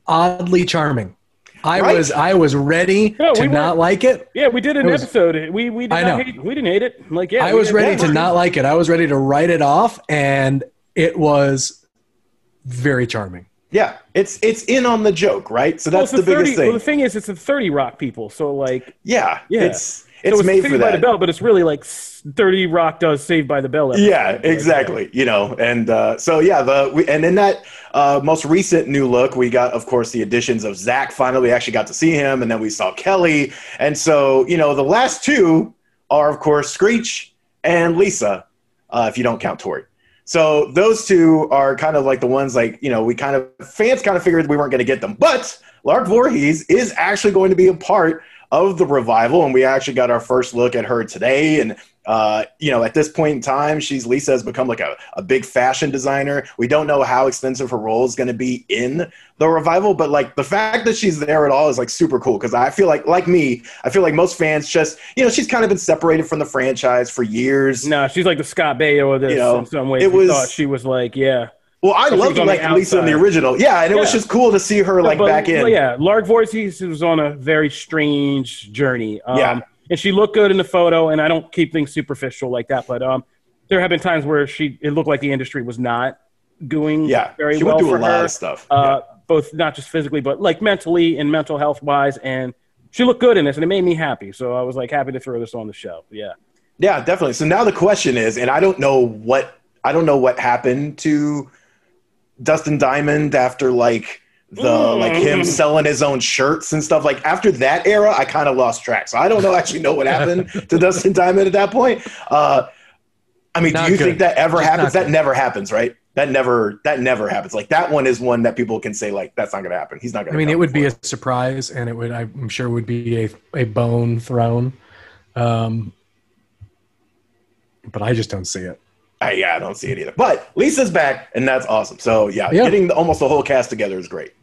[SPEAKER 4] oddly charming. I
[SPEAKER 5] Right?
[SPEAKER 4] was I was ready
[SPEAKER 3] No,
[SPEAKER 4] to
[SPEAKER 3] we
[SPEAKER 4] not
[SPEAKER 3] weren't-
[SPEAKER 4] like it.
[SPEAKER 3] Yeah, we did an
[SPEAKER 4] It was-
[SPEAKER 3] episode. We we did
[SPEAKER 4] I
[SPEAKER 3] not
[SPEAKER 4] know.
[SPEAKER 3] hate, we didn't hate it. Like yeah,
[SPEAKER 4] I
[SPEAKER 3] we
[SPEAKER 4] was
[SPEAKER 3] did-
[SPEAKER 4] ready
[SPEAKER 3] yeah,
[SPEAKER 4] to not like it. I was ready to write it off, and it was very charming.
[SPEAKER 5] Yeah, it's it's in on the joke, right? So
[SPEAKER 3] Well,
[SPEAKER 5] that's
[SPEAKER 3] it's
[SPEAKER 5] the biggest
[SPEAKER 3] thirty,
[SPEAKER 5] thing.
[SPEAKER 3] Well, the thing is, it's the thirty Rock people. So like,
[SPEAKER 5] yeah,
[SPEAKER 3] yeah,
[SPEAKER 5] it's it's
[SPEAKER 3] so it's
[SPEAKER 5] made
[SPEAKER 3] Saved
[SPEAKER 5] for
[SPEAKER 3] by
[SPEAKER 5] that.
[SPEAKER 3] the Bell, but it's really like thirty Rock does Saved by the Bell. episode.
[SPEAKER 5] Yeah, exactly. You know, and uh, so yeah, the we, and in that uh, most recent new look, we got, of course, the additions of Zach. Finally, we actually got to see him, and then we saw Kelly. And so, you know, the last two are, of course, Screech and Lisa, uh, if you don't count Tori. So those two are kind of like the ones, like, you know, we kind of fans kind of figured we weren't going to get them, but Lark Voorhees is actually going to be a part of the revival, and we actually got our first look at her today. And uh, you know, at this point in time, she's Lisa has become like a, a big fashion designer. We don't know how extensive her role is going to be in the revival, but like the fact that she's there at all is like super cool, because I feel like, like me, I feel like most fans just, you know, she's kind of been separated from the franchise for years.
[SPEAKER 3] No, she's like the Scott Baio of this
[SPEAKER 5] You know,
[SPEAKER 3] in some ways.
[SPEAKER 5] it
[SPEAKER 3] We
[SPEAKER 5] was-
[SPEAKER 3] thought she was like, yeah.
[SPEAKER 5] Well, I
[SPEAKER 3] She
[SPEAKER 5] loved
[SPEAKER 3] was on the
[SPEAKER 5] like Lisa in the
[SPEAKER 3] outside.
[SPEAKER 5] original, yeah, and it was
[SPEAKER 3] Yeah.
[SPEAKER 5] just cool to see her like
[SPEAKER 3] But,
[SPEAKER 5] back in.
[SPEAKER 3] Yeah, Lark Voorhees was on a very strange journey. Um,
[SPEAKER 5] Yeah.
[SPEAKER 3] And she looked good in the photo, and I don't keep things superficial like that, but um, there have been times where she it looked like the industry was not doing
[SPEAKER 5] Yeah,
[SPEAKER 3] very
[SPEAKER 5] she
[SPEAKER 3] well
[SPEAKER 5] went through
[SPEAKER 3] for
[SPEAKER 5] a lot
[SPEAKER 3] her,
[SPEAKER 5] of stuff.
[SPEAKER 3] uh, both not just physically, but like mentally and mental health wise. And she looked good in this, and it made me happy. So I was like happy to throw this on the show. Yeah.
[SPEAKER 5] Yeah, definitely. So now the question is, and I don't know what I don't know what happened to Dustin Diamond after like the like him selling his own shirts and stuff. Like after that era, I kind of lost track. So I don't know actually know what happened to Dustin Diamond at that point. Uh, I mean,
[SPEAKER 4] Not
[SPEAKER 5] do you
[SPEAKER 4] good.
[SPEAKER 5] think that ever
[SPEAKER 4] Just
[SPEAKER 5] happens?
[SPEAKER 4] not
[SPEAKER 5] That
[SPEAKER 4] good.
[SPEAKER 5] never happens, right? That never that never happens. Like that one is one that people can say like that's not going to happen. He's not going
[SPEAKER 4] I
[SPEAKER 5] to.
[SPEAKER 4] mean, it would be a surprise, and it would, I'm sure, would be a, a bone thrown. Um, but I just don't see it.
[SPEAKER 5] I, yeah, I don't see it either. But Lisa's back, and that's awesome. So yeah,
[SPEAKER 4] Yeah.
[SPEAKER 5] getting the, almost the whole cast together is great.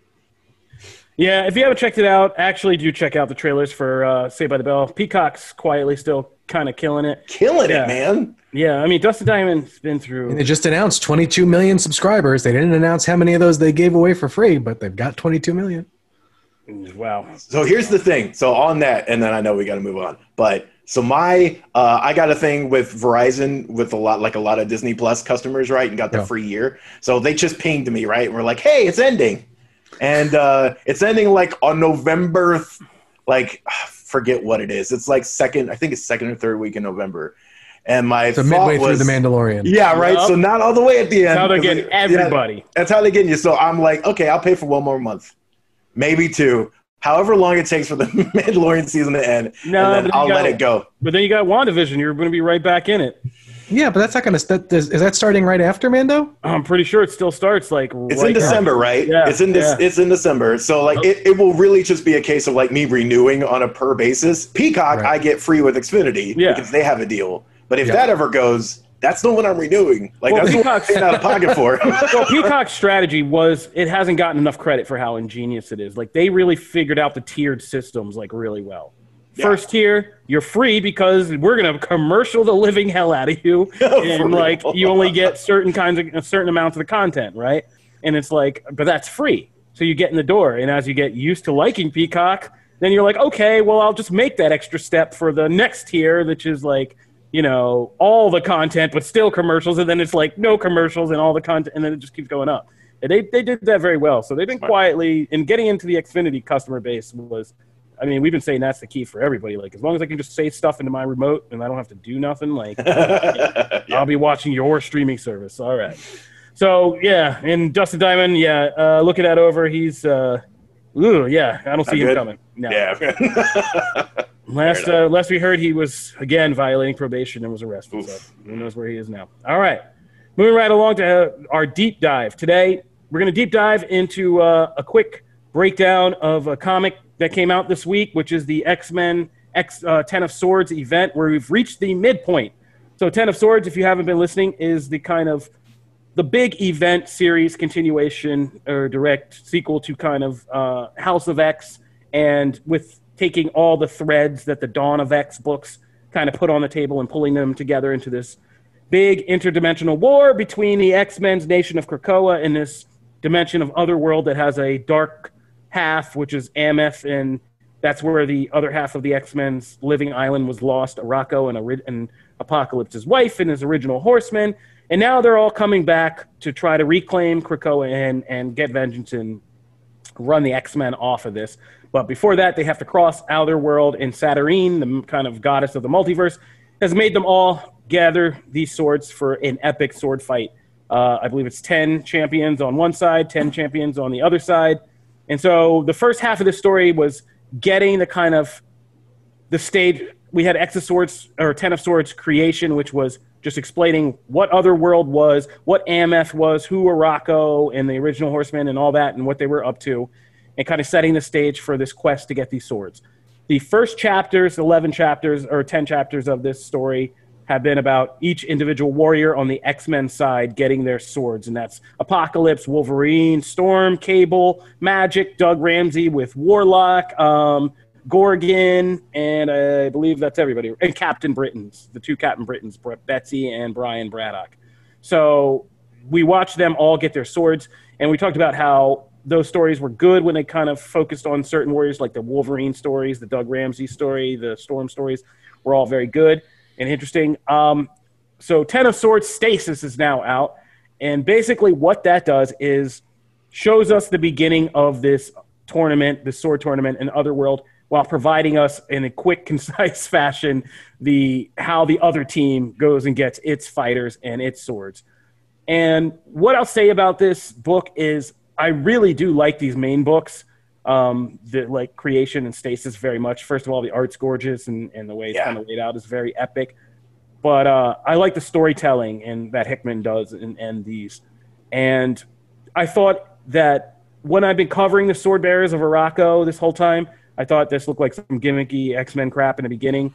[SPEAKER 3] Yeah, if you haven't checked it out, actually do check out the trailers for uh, Saved by the Bell. Peacock's quietly still kind of killing it.
[SPEAKER 5] Killing
[SPEAKER 3] Yeah.
[SPEAKER 5] it, man.
[SPEAKER 3] Yeah, I mean, Dustin Diamond's been through.
[SPEAKER 4] And they just announced twenty-two million subscribers. They didn't announce how many of those they gave away for free, but they've got twenty-two million.
[SPEAKER 3] Wow.
[SPEAKER 5] So here's the thing. So on that, and then I know we got to move on. But so my, uh, I got a thing with Verizon with a lot, like a lot of Disney Plus customers, right? And got the
[SPEAKER 4] Yeah.
[SPEAKER 5] free year. So they just pinged me, right? And we're like, hey, it's ending. And uh, it's ending like on November, th- like, forget what it is. It's like second, I think it's second or third week in November. And my
[SPEAKER 4] So
[SPEAKER 5] thought
[SPEAKER 4] midway
[SPEAKER 5] was,
[SPEAKER 4] through The Mandalorian.
[SPEAKER 5] Yeah, right.
[SPEAKER 3] Yup.
[SPEAKER 5] So not all the way at the end.
[SPEAKER 3] That's how they're
[SPEAKER 5] 'cause
[SPEAKER 3] getting
[SPEAKER 5] they- yeah,
[SPEAKER 3] everybody.
[SPEAKER 5] that's how they're getting you. So I'm like, okay, I'll pay for one more month, maybe two, however long it takes for the Mandalorian season to end,
[SPEAKER 3] No,
[SPEAKER 5] and
[SPEAKER 3] but
[SPEAKER 5] then
[SPEAKER 3] you
[SPEAKER 5] I'll
[SPEAKER 3] gotta-
[SPEAKER 5] let it go.
[SPEAKER 3] But then you got WandaVision. You're going to be right back in it.
[SPEAKER 4] Yeah, but that's not going to. Is, is that starting right after Mando?
[SPEAKER 3] I'm pretty sure it still starts like
[SPEAKER 5] It's
[SPEAKER 3] right
[SPEAKER 5] in
[SPEAKER 3] now.
[SPEAKER 5] December, right?
[SPEAKER 3] Yeah,
[SPEAKER 5] it's in this.
[SPEAKER 3] yeah.
[SPEAKER 5] It's in December. So like, it, it will really just be a case of like me renewing on a per basis. Peacock,
[SPEAKER 4] Right.
[SPEAKER 5] I get free with Xfinity
[SPEAKER 3] Yeah.
[SPEAKER 5] because they have a deal. But if
[SPEAKER 4] Yeah.
[SPEAKER 5] that ever goes, that's the one I'm renewing. Like
[SPEAKER 3] Well,
[SPEAKER 5] that's the one I'm
[SPEAKER 3] Peacock's-
[SPEAKER 5] paying out of pocket for.
[SPEAKER 3] Well, Peacock's strategy was it hasn't gotten enough credit for how ingenious it is. Like they really figured out the tiered systems like really well.
[SPEAKER 5] Yeah.
[SPEAKER 3] First tier, you're free because we're gonna commercial the living hell out of you,
[SPEAKER 5] For
[SPEAKER 3] and like
[SPEAKER 5] real.
[SPEAKER 3] you only get certain kinds of a certain amounts of the content, right? And it's like, but that's free, so you get in the door, and as you get used to liking Peacock, then you're like, okay, well, I'll just make that extra step for the next tier, which is like, you know, all the content, but still commercials, and then it's like no commercials and all the content, and then it just keeps going up. And they they did that very well. So they've been quietly, and getting into the Xfinity customer base was, I mean, we've been saying that's the key for everybody. Like, as long as I can just say stuff into my remote and I don't have to do nothing, like, I'll be watching your streaming service. All right. So, yeah, and Dustin Diamond, yeah, uh, looking that over, he's, uh, ooh, yeah, I don't see
[SPEAKER 5] Not
[SPEAKER 3] him
[SPEAKER 5] good?
[SPEAKER 3] coming. No.
[SPEAKER 5] Yeah.
[SPEAKER 3] Last,
[SPEAKER 5] Fair
[SPEAKER 3] uh, last we heard, he was, again, violating probation and was arrested. So who knows where he is now. All right. Moving right along to uh, our deep dive. Today, we're going to deep dive into uh, a quick breakdown of a comic that came out this week, which is the X-Men X uh, Ten of Swords event, where we've reached the midpoint. So Ten of Swords, if you haven't been listening, is the kind of the big event series continuation or direct sequel to kind of uh, House of X, and with taking all the threads that the Dawn of X books kind of put on the table and pulling them together into this big interdimensional war between the X-Men's nation of Krakoa and this dimension of Otherworld that has a dark half, which is Ameth, and that's where the other half of the X-Men's living island was lost, Arakko and, and Apocalypse's wife and his original Horsemen. And now they're all coming back to try to reclaim Krakoa and, and get vengeance and run the X-Men off of this. But before that, they have to cross outer world, and Saturine, the kind of goddess of the multiverse, has made them all gather these swords for an epic sword fight. Uh, I believe it's ten champions on one side, ten champions on the other side. And so the first half of this story was getting the kind of the stage. We had X of Swords or Ten of Swords creation, which was just explaining what Otherworld was, what Ameth was, who Arakko and the original Horsemen and all that, and what they were up to, and kind of setting the stage for this quest to get these swords. The first chapters, eleven chapters or ten chapters of this story have been about each individual warrior on the X-Men side getting their swords, and that's Apocalypse, Wolverine, Storm, Cable, Magic, Doug Ramsey with Warlock, um, Gorgon, and I believe that's everybody, and Captain Britons, the two Captain Britons, Betsy and Brian Braddock. So we watched them all get their swords, and we talked about how those stories were good when they kind of focused on certain warriors, like the Wolverine stories, the Doug Ramsey story, the Storm stories were all very good and interesting. Um, so Ten of Swords Stasis is now out, and basically what that does is shows us the beginning of this tournament, the sword tournament in Otherworld, while providing us in a quick, concise fashion the how the other team goes and gets its fighters and its swords. And what I'll say about this book is I really do like these main books, um, the like Creation and Stasis very much. First of all, the art's gorgeous, and, and the way it's yeah. kind of laid out is very epic. But uh, I like the storytelling and that Hickman does in, in these. And I thought that when I've been covering the Sword Bearers of Arakko this whole time, I thought this looked like some gimmicky X-Men crap in the beginning.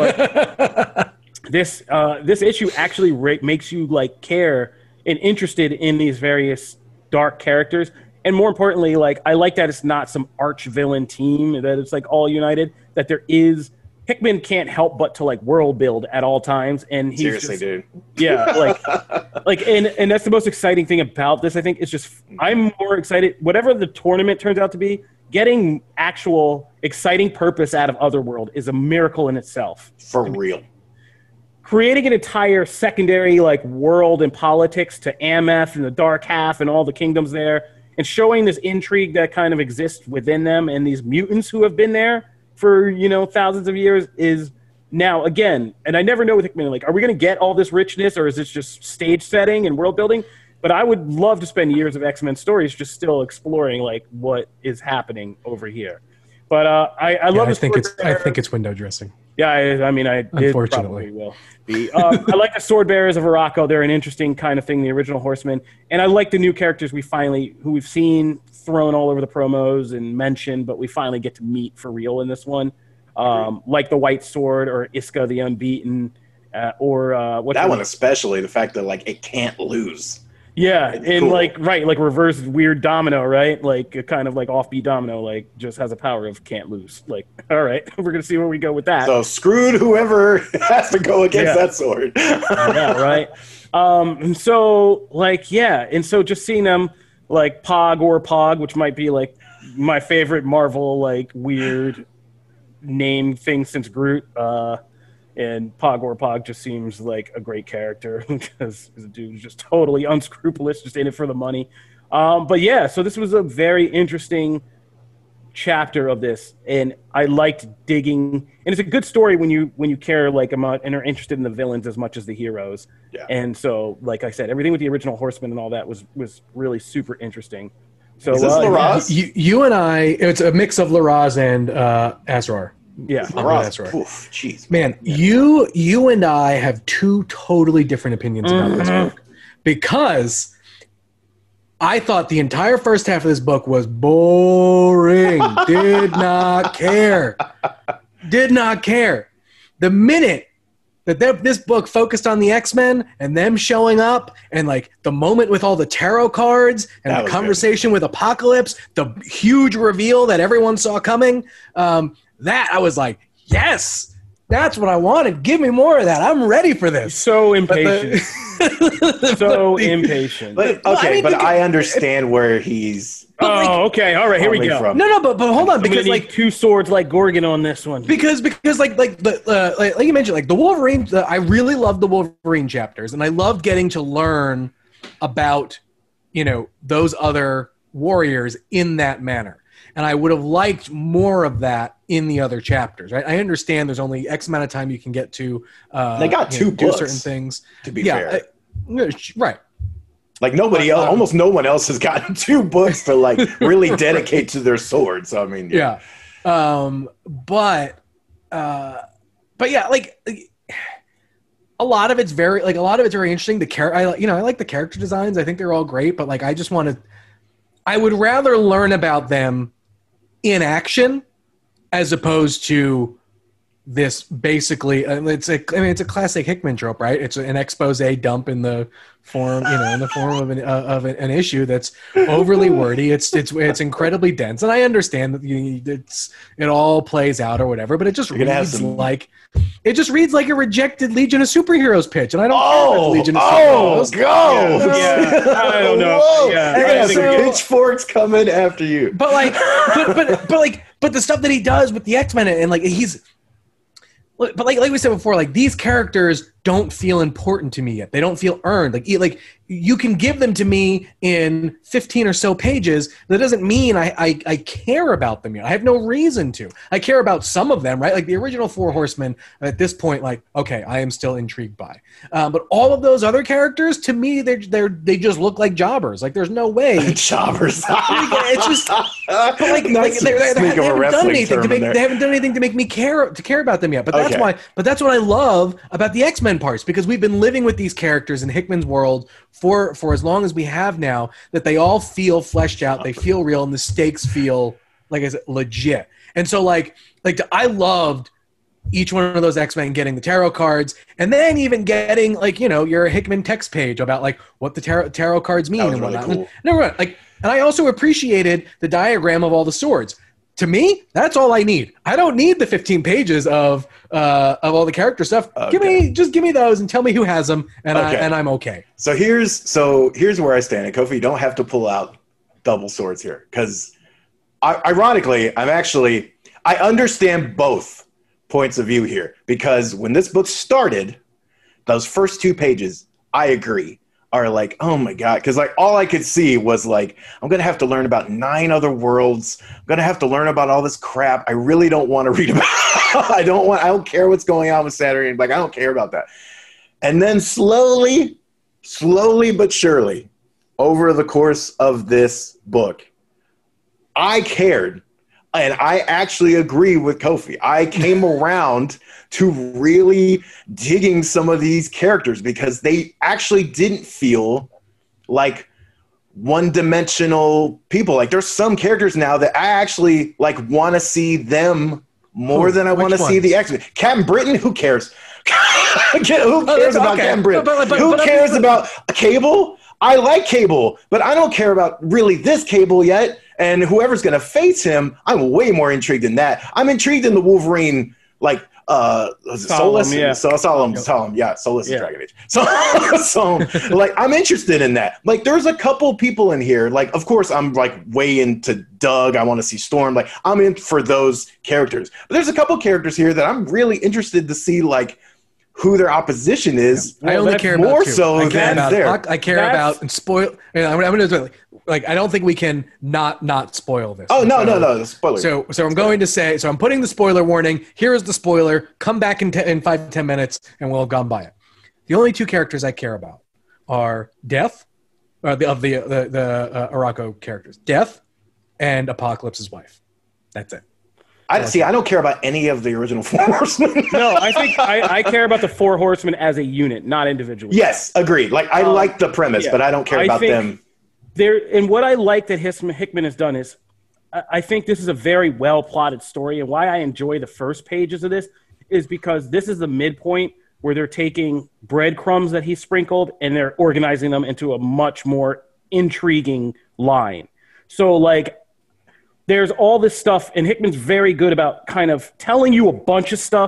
[SPEAKER 3] But this uh, this issue actually ra- makes you like care and interested in these various dark characters. And more importantly, like I like that it's not some arch villain team, that it's like all united, that there is Hickman can't help but to like world build at all times. And he's
[SPEAKER 5] seriously,
[SPEAKER 3] just,
[SPEAKER 5] dude.
[SPEAKER 3] Yeah, like like and, and that's the most exciting thing about this, I think. It's just I'm more excited, whatever the tournament turns out to be, getting actual exciting purpose out of Otherworld is a miracle in itself.
[SPEAKER 5] For real.
[SPEAKER 3] Creating an entire secondary like world and politics to Ameth and the Dark Half and all the kingdoms there, and showing this intrigue that kind of exists within them and these mutants who have been there for, you know, thousands of years is now, again, and I never know with Hickman, like, are we going to get all this richness, or is this just stage setting and world building? But I would love to spend years of X-Men stories just still exploring like what is happening over here. But uh, I, I
[SPEAKER 4] yeah,
[SPEAKER 3] love.
[SPEAKER 4] I think it's. I think it's window dressing.
[SPEAKER 3] Yeah, I, I mean, I
[SPEAKER 4] unfortunately
[SPEAKER 3] it probably will be. Uh, I like the Sword Bearers of Arakko. They're an interesting kind of thing. The original Horsemen, and I like the new characters we finally, who we've seen thrown all over the promos and mentioned, but we finally get to meet for real in this one. Um, like the White Sword or Iska the Unbeaten, uh, or uh, what
[SPEAKER 5] that one especially. The fact that like it can't lose.
[SPEAKER 3] Yeah,
[SPEAKER 5] it's
[SPEAKER 3] and
[SPEAKER 5] cool.
[SPEAKER 3] like right, like reverse weird domino, right? Like a kind of like offbeat domino, like just has a power of can't lose. Like, all right, we're gonna see where we go with that.
[SPEAKER 5] So screwed whoever has to go against
[SPEAKER 3] yeah.
[SPEAKER 5] that sword.
[SPEAKER 3] Yeah, right. Um, and so like yeah, and so just seeing them like Pog or Pog, which might be like my favorite Marvel like weird name thing since Groot. Uh, And Pog or Pog just seems like a great character because the dude is just totally unscrupulous, just in it for the money. Um, but yeah, so this was a very interesting chapter of this, and I liked digging. And it's a good story when you when you care like about and are interested in the villains as much as the heroes.
[SPEAKER 5] Yeah.
[SPEAKER 3] And so, like I said, everything with the original Horsemen and all that was was really super interesting. So
[SPEAKER 5] is this
[SPEAKER 3] uh,
[SPEAKER 5] Laraz?
[SPEAKER 4] You, you and I, it's a mix of Laraz and uh, Azrar.
[SPEAKER 3] Yeah,
[SPEAKER 5] Laraz.
[SPEAKER 4] That's right.
[SPEAKER 5] Oof, jeez,
[SPEAKER 4] man, yeah. you you and I have two totally different opinions about mm-hmm. this book, because I thought the entire first half of this book was boring. Did not care. Did not care. The minute that th- this book focused on the X-Men and them showing up, and like the moment with all the tarot cards and
[SPEAKER 5] that
[SPEAKER 4] the conversation good. with Apocalypse, the huge reveal that everyone saw coming. Um, That I was like, yes, That's what I wanted. Give me more of that. I'm ready for this.
[SPEAKER 3] So impatient.
[SPEAKER 4] The,
[SPEAKER 3] so
[SPEAKER 4] the,
[SPEAKER 3] impatient.
[SPEAKER 5] But okay,
[SPEAKER 4] Well, I mean,
[SPEAKER 5] but
[SPEAKER 4] because-
[SPEAKER 5] I understand where he's
[SPEAKER 3] oh,
[SPEAKER 4] like-
[SPEAKER 3] okay. All right, here we
[SPEAKER 5] coming
[SPEAKER 3] go.
[SPEAKER 5] from.
[SPEAKER 4] No, no, but but hold on,
[SPEAKER 3] I'm
[SPEAKER 4] because
[SPEAKER 3] gonna
[SPEAKER 4] like
[SPEAKER 3] need two swords like Gorgon on this one.
[SPEAKER 4] because because like like the uh, like, like you mentioned, like the Wolverine. The, I really loved the Wolverine chapters, and I loved getting to learn about you know those other warriors in that manner. And I would have liked more of that in the other chapters. Right? I understand there's only X amount of time you can get to. Uh,
[SPEAKER 5] They got
[SPEAKER 4] you know,
[SPEAKER 5] two
[SPEAKER 4] do
[SPEAKER 5] books,
[SPEAKER 4] certain things.
[SPEAKER 5] to be
[SPEAKER 4] yeah,
[SPEAKER 5] fair.
[SPEAKER 4] I- no, sh- right.
[SPEAKER 5] Like nobody
[SPEAKER 4] But,
[SPEAKER 5] else,
[SPEAKER 4] um,
[SPEAKER 5] almost no one else has gotten two books to like really dedicate to their swords. So I mean,
[SPEAKER 4] Yeah. Um, but, uh, but yeah, like a lot of it's very, like a lot of it's very interesting. The char- I, you know, I like the character designs. I think they're all great, but like, I just want to, I would rather learn about them in action as opposed to this basically, uh, it's a, I mean, it's a classic Hickman trope, right? It's an expose dump in the form, you know, in the form of an, uh, of an issue that's overly wordy. It's, it's, it's incredibly dense. And I understand that you, it's, it all plays out or whatever, but it just
[SPEAKER 5] You're gonna have
[SPEAKER 4] reads
[SPEAKER 5] some-
[SPEAKER 4] like, it just reads like a rejected Legion of Superheroes pitch. And I don't care
[SPEAKER 5] Oh,
[SPEAKER 4] about the Legion of
[SPEAKER 5] oh,
[SPEAKER 4] Superheroes.
[SPEAKER 5] go!
[SPEAKER 3] Yeah, I don't know.
[SPEAKER 5] Whoa.
[SPEAKER 3] Yeah,
[SPEAKER 5] You're
[SPEAKER 3] I
[SPEAKER 5] gonna have
[SPEAKER 3] think-
[SPEAKER 5] some pitchforks coming after you.
[SPEAKER 4] But like, but, but, but like, but the stuff that he does with the X-Men and like, he's, but like, like we said before, like these characters don't feel important to me yet. They don't feel earned. Like, like you can give them to me in fifteen or so pages. That doesn't mean I, I, I care about them yet. I have no reason to. I care about some of them, right? Like the original Four Horsemen at this point, like, okay, I am still intrigued by. Um, but all of those other characters, to me, they're, they're, they just look like jobbers. Like there's no way.
[SPEAKER 5] Choppers.
[SPEAKER 4] It's just, but like,
[SPEAKER 5] Not
[SPEAKER 4] like
[SPEAKER 5] to
[SPEAKER 4] they're, they're,
[SPEAKER 5] think
[SPEAKER 4] they
[SPEAKER 5] of a
[SPEAKER 4] haven't done
[SPEAKER 5] wrestling
[SPEAKER 4] anything
[SPEAKER 5] term
[SPEAKER 4] to
[SPEAKER 5] in
[SPEAKER 4] make.
[SPEAKER 5] there.
[SPEAKER 4] They haven't done anything to make me care to care about them yet. But that's
[SPEAKER 5] Okay.
[SPEAKER 4] why. But that's what I love about the X-Men parts, because we've been living with these characters in Hickman's world for for as long as we have now. That they all feel fleshed out, they feel real, and the stakes feel like I said, legit. And so, like, like I loved each one of those X-Men getting the tarot cards, and then even getting like you know your Hickman text page about like what the tarot tarot cards mean
[SPEAKER 5] That was
[SPEAKER 4] and
[SPEAKER 5] really
[SPEAKER 4] whatnot.
[SPEAKER 5] cool.
[SPEAKER 4] No, right. Like, and I also appreciated the diagram of all the swords. To me, that's all I need. I don't need the fifteen pages of uh, of all the character stuff. Give
[SPEAKER 5] Okay.
[SPEAKER 4] me just give me those and tell me who has them, and I
[SPEAKER 5] Okay.
[SPEAKER 4] and I'm okay.
[SPEAKER 5] So here's so here's where I stand. And Kofi, you don't have to pull out double swords here because, ironically, I'm actually I understand both points of view here because when this book started, those first two pages, I agree, are like, oh my god, because like all I could see was like, I'm gonna have to learn about nine other worlds. I'm gonna have to learn about all this crap. I really don't want to read about. I don't want. I don't care what's going on with Saturday. Like I don't care about that. And then slowly, slowly but surely, over the course of this book, I cared. And I actually agree with Kofi. I came around to really digging some of these characters because they actually didn't feel like one-dimensional people. Like there's some characters now that I actually like want to see them more
[SPEAKER 4] Who?
[SPEAKER 5] than I want to
[SPEAKER 4] Which
[SPEAKER 5] see
[SPEAKER 4] ones?
[SPEAKER 5] the X-Men. Captain Britain, who cares? Who cares
[SPEAKER 4] that's-
[SPEAKER 5] about
[SPEAKER 4] okay.
[SPEAKER 5] Captain Britain?
[SPEAKER 4] But- but-
[SPEAKER 5] Who
[SPEAKER 4] but-
[SPEAKER 5] cares
[SPEAKER 4] but-
[SPEAKER 5] about Cable? I like Cable, but I don't care about really this Cable yet. And whoever's going to face him, I'm way more intrigued in that. I'm intrigued in the Wolverine, like, uh, was it
[SPEAKER 3] Solemn,
[SPEAKER 5] Solus?
[SPEAKER 3] yeah.
[SPEAKER 5] So, Solemn, Solemn, yeah, Solus
[SPEAKER 3] Yeah.
[SPEAKER 5] is Dragon Age. So, so, like, I'm interested in that. Like, there's a couple people in here. Like, of course, I'm, like, way into Doug. I want to see Storm. Like, I'm in for those characters. But there's a couple characters here that I'm really interested to see, like, who their opposition is.
[SPEAKER 4] I only
[SPEAKER 3] that's
[SPEAKER 4] care
[SPEAKER 5] more
[SPEAKER 4] about two.
[SPEAKER 5] so
[SPEAKER 4] I care
[SPEAKER 5] than
[SPEAKER 4] about
[SPEAKER 5] there.
[SPEAKER 4] Puck, I care
[SPEAKER 3] That's-
[SPEAKER 4] about and spoil. And I'm, I'm gonna like, like I don't think we can not not spoil this.
[SPEAKER 5] Oh, no,
[SPEAKER 4] So-
[SPEAKER 5] no, no. Spoiler.
[SPEAKER 4] So, so I'm going to say, so I'm putting the spoiler warning. Here is the spoiler. Come back in, te- in five, ten minutes, and we'll have gone by it. The only two characters I care about are Death, uh, the, of the the, the uh, Araco characters, Death, and Apocalypse's wife. That's it.
[SPEAKER 5] I see. I don't care about any of the original Four Horsemen.
[SPEAKER 3] No, I think I, I care about the Four Horsemen as a unit, not individually.
[SPEAKER 5] Yes, agreed. Like I
[SPEAKER 3] Um,
[SPEAKER 5] like the premise,
[SPEAKER 3] yeah.
[SPEAKER 5] but I don't care
[SPEAKER 3] I
[SPEAKER 5] about
[SPEAKER 3] think-
[SPEAKER 5] them.
[SPEAKER 3] There, and what I like that His- Hickman has done is, I, I think this is a very well plotted story, and why I enjoy the first pages of this is because this is the midpoint where they're taking breadcrumbs that he sprinkled and they're organizing them into a much more intriguing line. So, like, there's all this stuff, and Hickman's very good about kind of telling you a bunch of stuff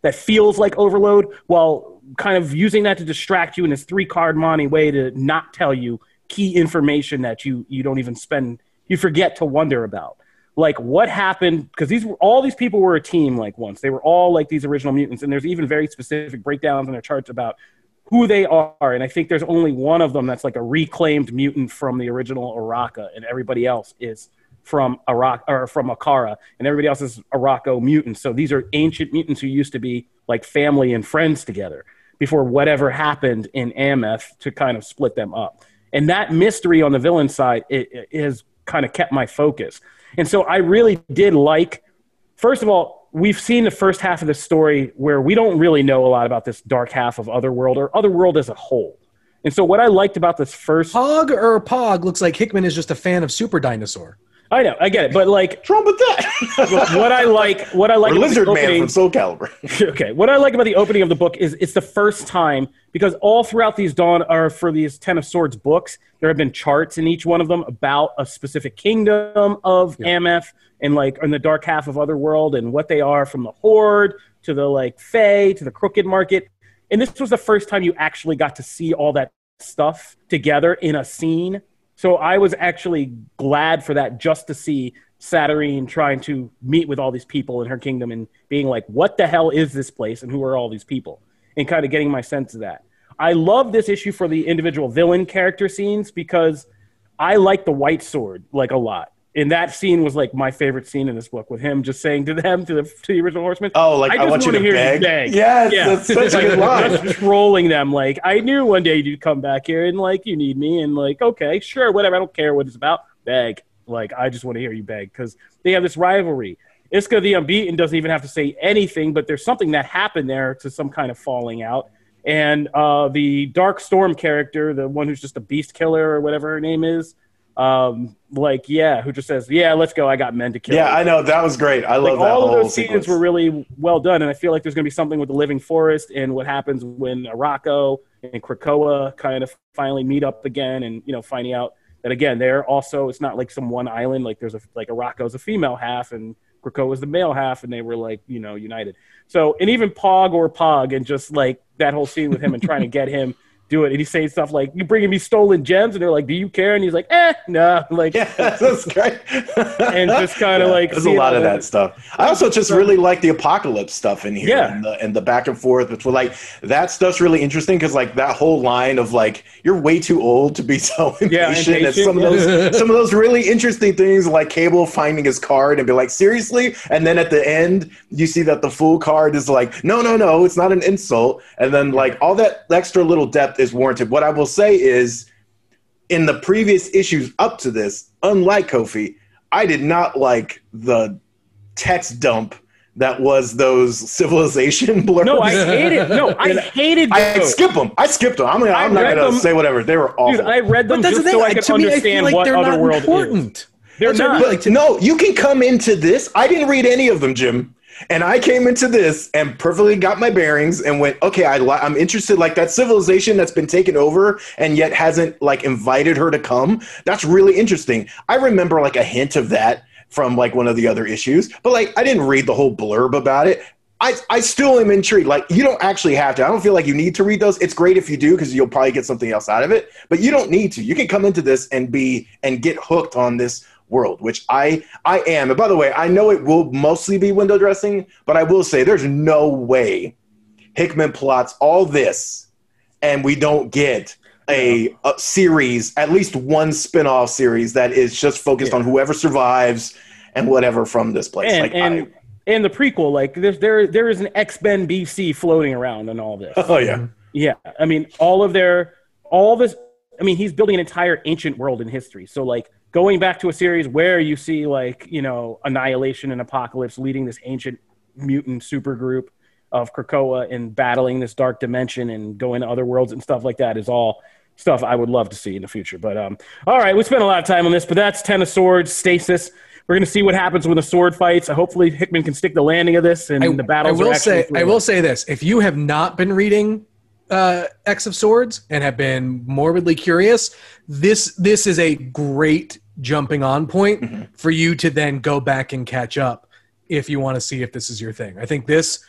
[SPEAKER 3] that feels like overload, while kind of using that to distract you in this three-card money way to not tell you key information that you you don't even spend, you forget to wonder about. Like what happened, because these were, all these people were a team like once. They were all like these original mutants, and there's even very specific breakdowns in their charts about who they are. And I think there's only one of them that's like a reclaimed mutant from the original Araka, and everybody else is from Arak or from Akara, and everybody else is Arako mutants. So these are ancient mutants who used to be like family and friends together before whatever happened in Ameth to kind of split them up. And that mystery on the villain side it, it has kind of kept my focus. And so I really did like, first of all, we've seen the first half of the story where we don't really know a lot about this dark half of Otherworld or Otherworld as a whole. And so what I liked about this first...
[SPEAKER 4] Pog or Pog looks like Hickman is just a fan of Super Dinosaur.
[SPEAKER 3] I know, I get it, but like...
[SPEAKER 5] What's wrong with that?
[SPEAKER 3] what I like... What I like
[SPEAKER 5] or
[SPEAKER 3] about
[SPEAKER 5] Lizard
[SPEAKER 3] the
[SPEAKER 5] Man
[SPEAKER 3] opening,
[SPEAKER 5] from Soul Calibur.
[SPEAKER 3] Okay, what I like about the opening of the book is it's the first time, because all throughout these Dawn, or for these Ten of Swords books, there have been charts in each one of them about a specific kingdom of yeah. Ameth, and like in the dark half of Otherworld, and what they are, from the Horde to the like Fae to the Crooked Market. And this was the first time you actually got to see all that stuff together in a scene. So I was actually glad for that, just to see Satyrine trying to meet with all these people in her kingdom and being like, what the hell is this place and who are all these people? And kind of getting my sense of that. I love this issue for the individual villain character scenes because I like the White Sword like a lot. And that scene was like my favorite scene in this book, with him just saying to them, to the to the original Horsemen,
[SPEAKER 5] "Oh, like I,
[SPEAKER 3] I
[SPEAKER 5] want you to
[SPEAKER 3] hear
[SPEAKER 5] beg."
[SPEAKER 3] you beg.
[SPEAKER 5] Yes,
[SPEAKER 3] yeah.
[SPEAKER 5] that's such a good line.
[SPEAKER 3] Just trolling them, like, I knew one day you'd come back here and like you need me, and like, okay, sure, whatever. I don't care what it's about. Beg. Like, I just want to hear you beg, because they have this rivalry. Iska the Unbeaten doesn't even have to say anything, but there's something that happened there to some kind of falling out. And uh, the Dark Storm character, the one who's just a beast killer or whatever her name is, um, like, yeah, who just says, yeah, let's go. I got men to kill.
[SPEAKER 5] Yeah, I know. That was great. I love
[SPEAKER 3] like,
[SPEAKER 5] that
[SPEAKER 3] all
[SPEAKER 5] whole
[SPEAKER 3] of those
[SPEAKER 5] sequence.
[SPEAKER 3] scenes were really well done. And I feel like there's going to be something with the Living Forest and what happens when Arako and Krakoa kind of finally meet up again, and, you know, finding out that, again, they're also, it's not like some one island. Like, there's a, like Arako's a female half and Krakoa's the male half, and they were like, you know, united. So, and even Pog or Pog, and just like that whole scene with him and trying to get him do it. And he's saying stuff like, you bringing me stolen gems? And they're like, do you care? And he's like, eh, no. Nah. Like,
[SPEAKER 5] yeah, that's great.
[SPEAKER 3] And just kind of yeah, like,
[SPEAKER 5] there's a lot of that stuff. I also just really like the apocalypse stuff in here.
[SPEAKER 3] Yeah.
[SPEAKER 5] And the, and the back and forth between, like, that stuff's really interesting, because like that whole line of like, you're way too old to be so impatient.
[SPEAKER 3] Yeah, impatient,
[SPEAKER 5] and some
[SPEAKER 3] yeah.
[SPEAKER 5] of those some of those really interesting things, like Cable finding his card and be like, seriously? And then at the end, you see that the full card is like, no, no, no, it's not an insult. And then like all that extra little depth is warranted. What I will say is, in the previous issues up to this, unlike Kofi, I did not like the text dump that was those civilization blurbs.
[SPEAKER 3] No, I hated. No, I hated.
[SPEAKER 5] I
[SPEAKER 3] those.
[SPEAKER 5] skip them. I skipped them. I'm, gonna, I'm not
[SPEAKER 3] read
[SPEAKER 5] going to
[SPEAKER 3] them.
[SPEAKER 5] say whatever. They were awful.
[SPEAKER 3] Dude, I read them
[SPEAKER 4] But that's
[SPEAKER 3] just
[SPEAKER 4] the thing.
[SPEAKER 3] so I
[SPEAKER 4] like,
[SPEAKER 3] could
[SPEAKER 4] to me, I
[SPEAKER 3] understand
[SPEAKER 4] feel like
[SPEAKER 3] what
[SPEAKER 4] they're not
[SPEAKER 3] Otherworld
[SPEAKER 4] important.
[SPEAKER 3] is. They're
[SPEAKER 4] That's what I
[SPEAKER 3] not.
[SPEAKER 4] mean, like, to-
[SPEAKER 5] No, you can come into this. I didn't read any of them, Jim. And I came into this and perfectly got my bearings and went, okay, I li- I'm interested. Like that civilization that's been taken over and yet hasn't like invited her to come. That's really interesting. I remember like a hint of that from like one of the other issues, but like I didn't read the whole blurb about it. I, I still am intrigued. Like, you don't actually have to. I don't feel like you need to read those. It's great if you do, because you'll probably get something else out of it. But you don't need to. You can come into this and be and get hooked on this world, which I I am. And by the way, I know it will mostly be window dressing, but I will say there's no way Hickman plots all this and we don't get a, a series, at least one spin-off series that is just focused
[SPEAKER 3] yeah.
[SPEAKER 5] on whoever survives and whatever from this place.
[SPEAKER 3] And,
[SPEAKER 5] like
[SPEAKER 3] and,
[SPEAKER 5] I,
[SPEAKER 3] and the prequel, like there's there there is an X-Men B C floating around in all this.
[SPEAKER 5] oh yeah.
[SPEAKER 3] Yeah. I mean, all of their all this I mean, he's building an entire ancient world in history. So like going back to a series where you see like, you know, Annihilation and Apocalypse leading this ancient mutant supergroup of Krakoa and battling this dark dimension and going to other worlds and stuff like that is all stuff I would love to see in the future. But um, all right, we spent a lot of time on this, but that's Ten of Swords, Stasis. We're going to see what happens when the sword fights. Hopefully Hickman can stick the landing of this and
[SPEAKER 4] I,
[SPEAKER 3] the battles
[SPEAKER 4] I will
[SPEAKER 3] are actually
[SPEAKER 4] say, I will say this. If you have not been reading uh, X of Swords and have been morbidly curious, this this is a great jumping on point mm-hmm. for you to then go back and catch up if you want to see if this is your thing. I think this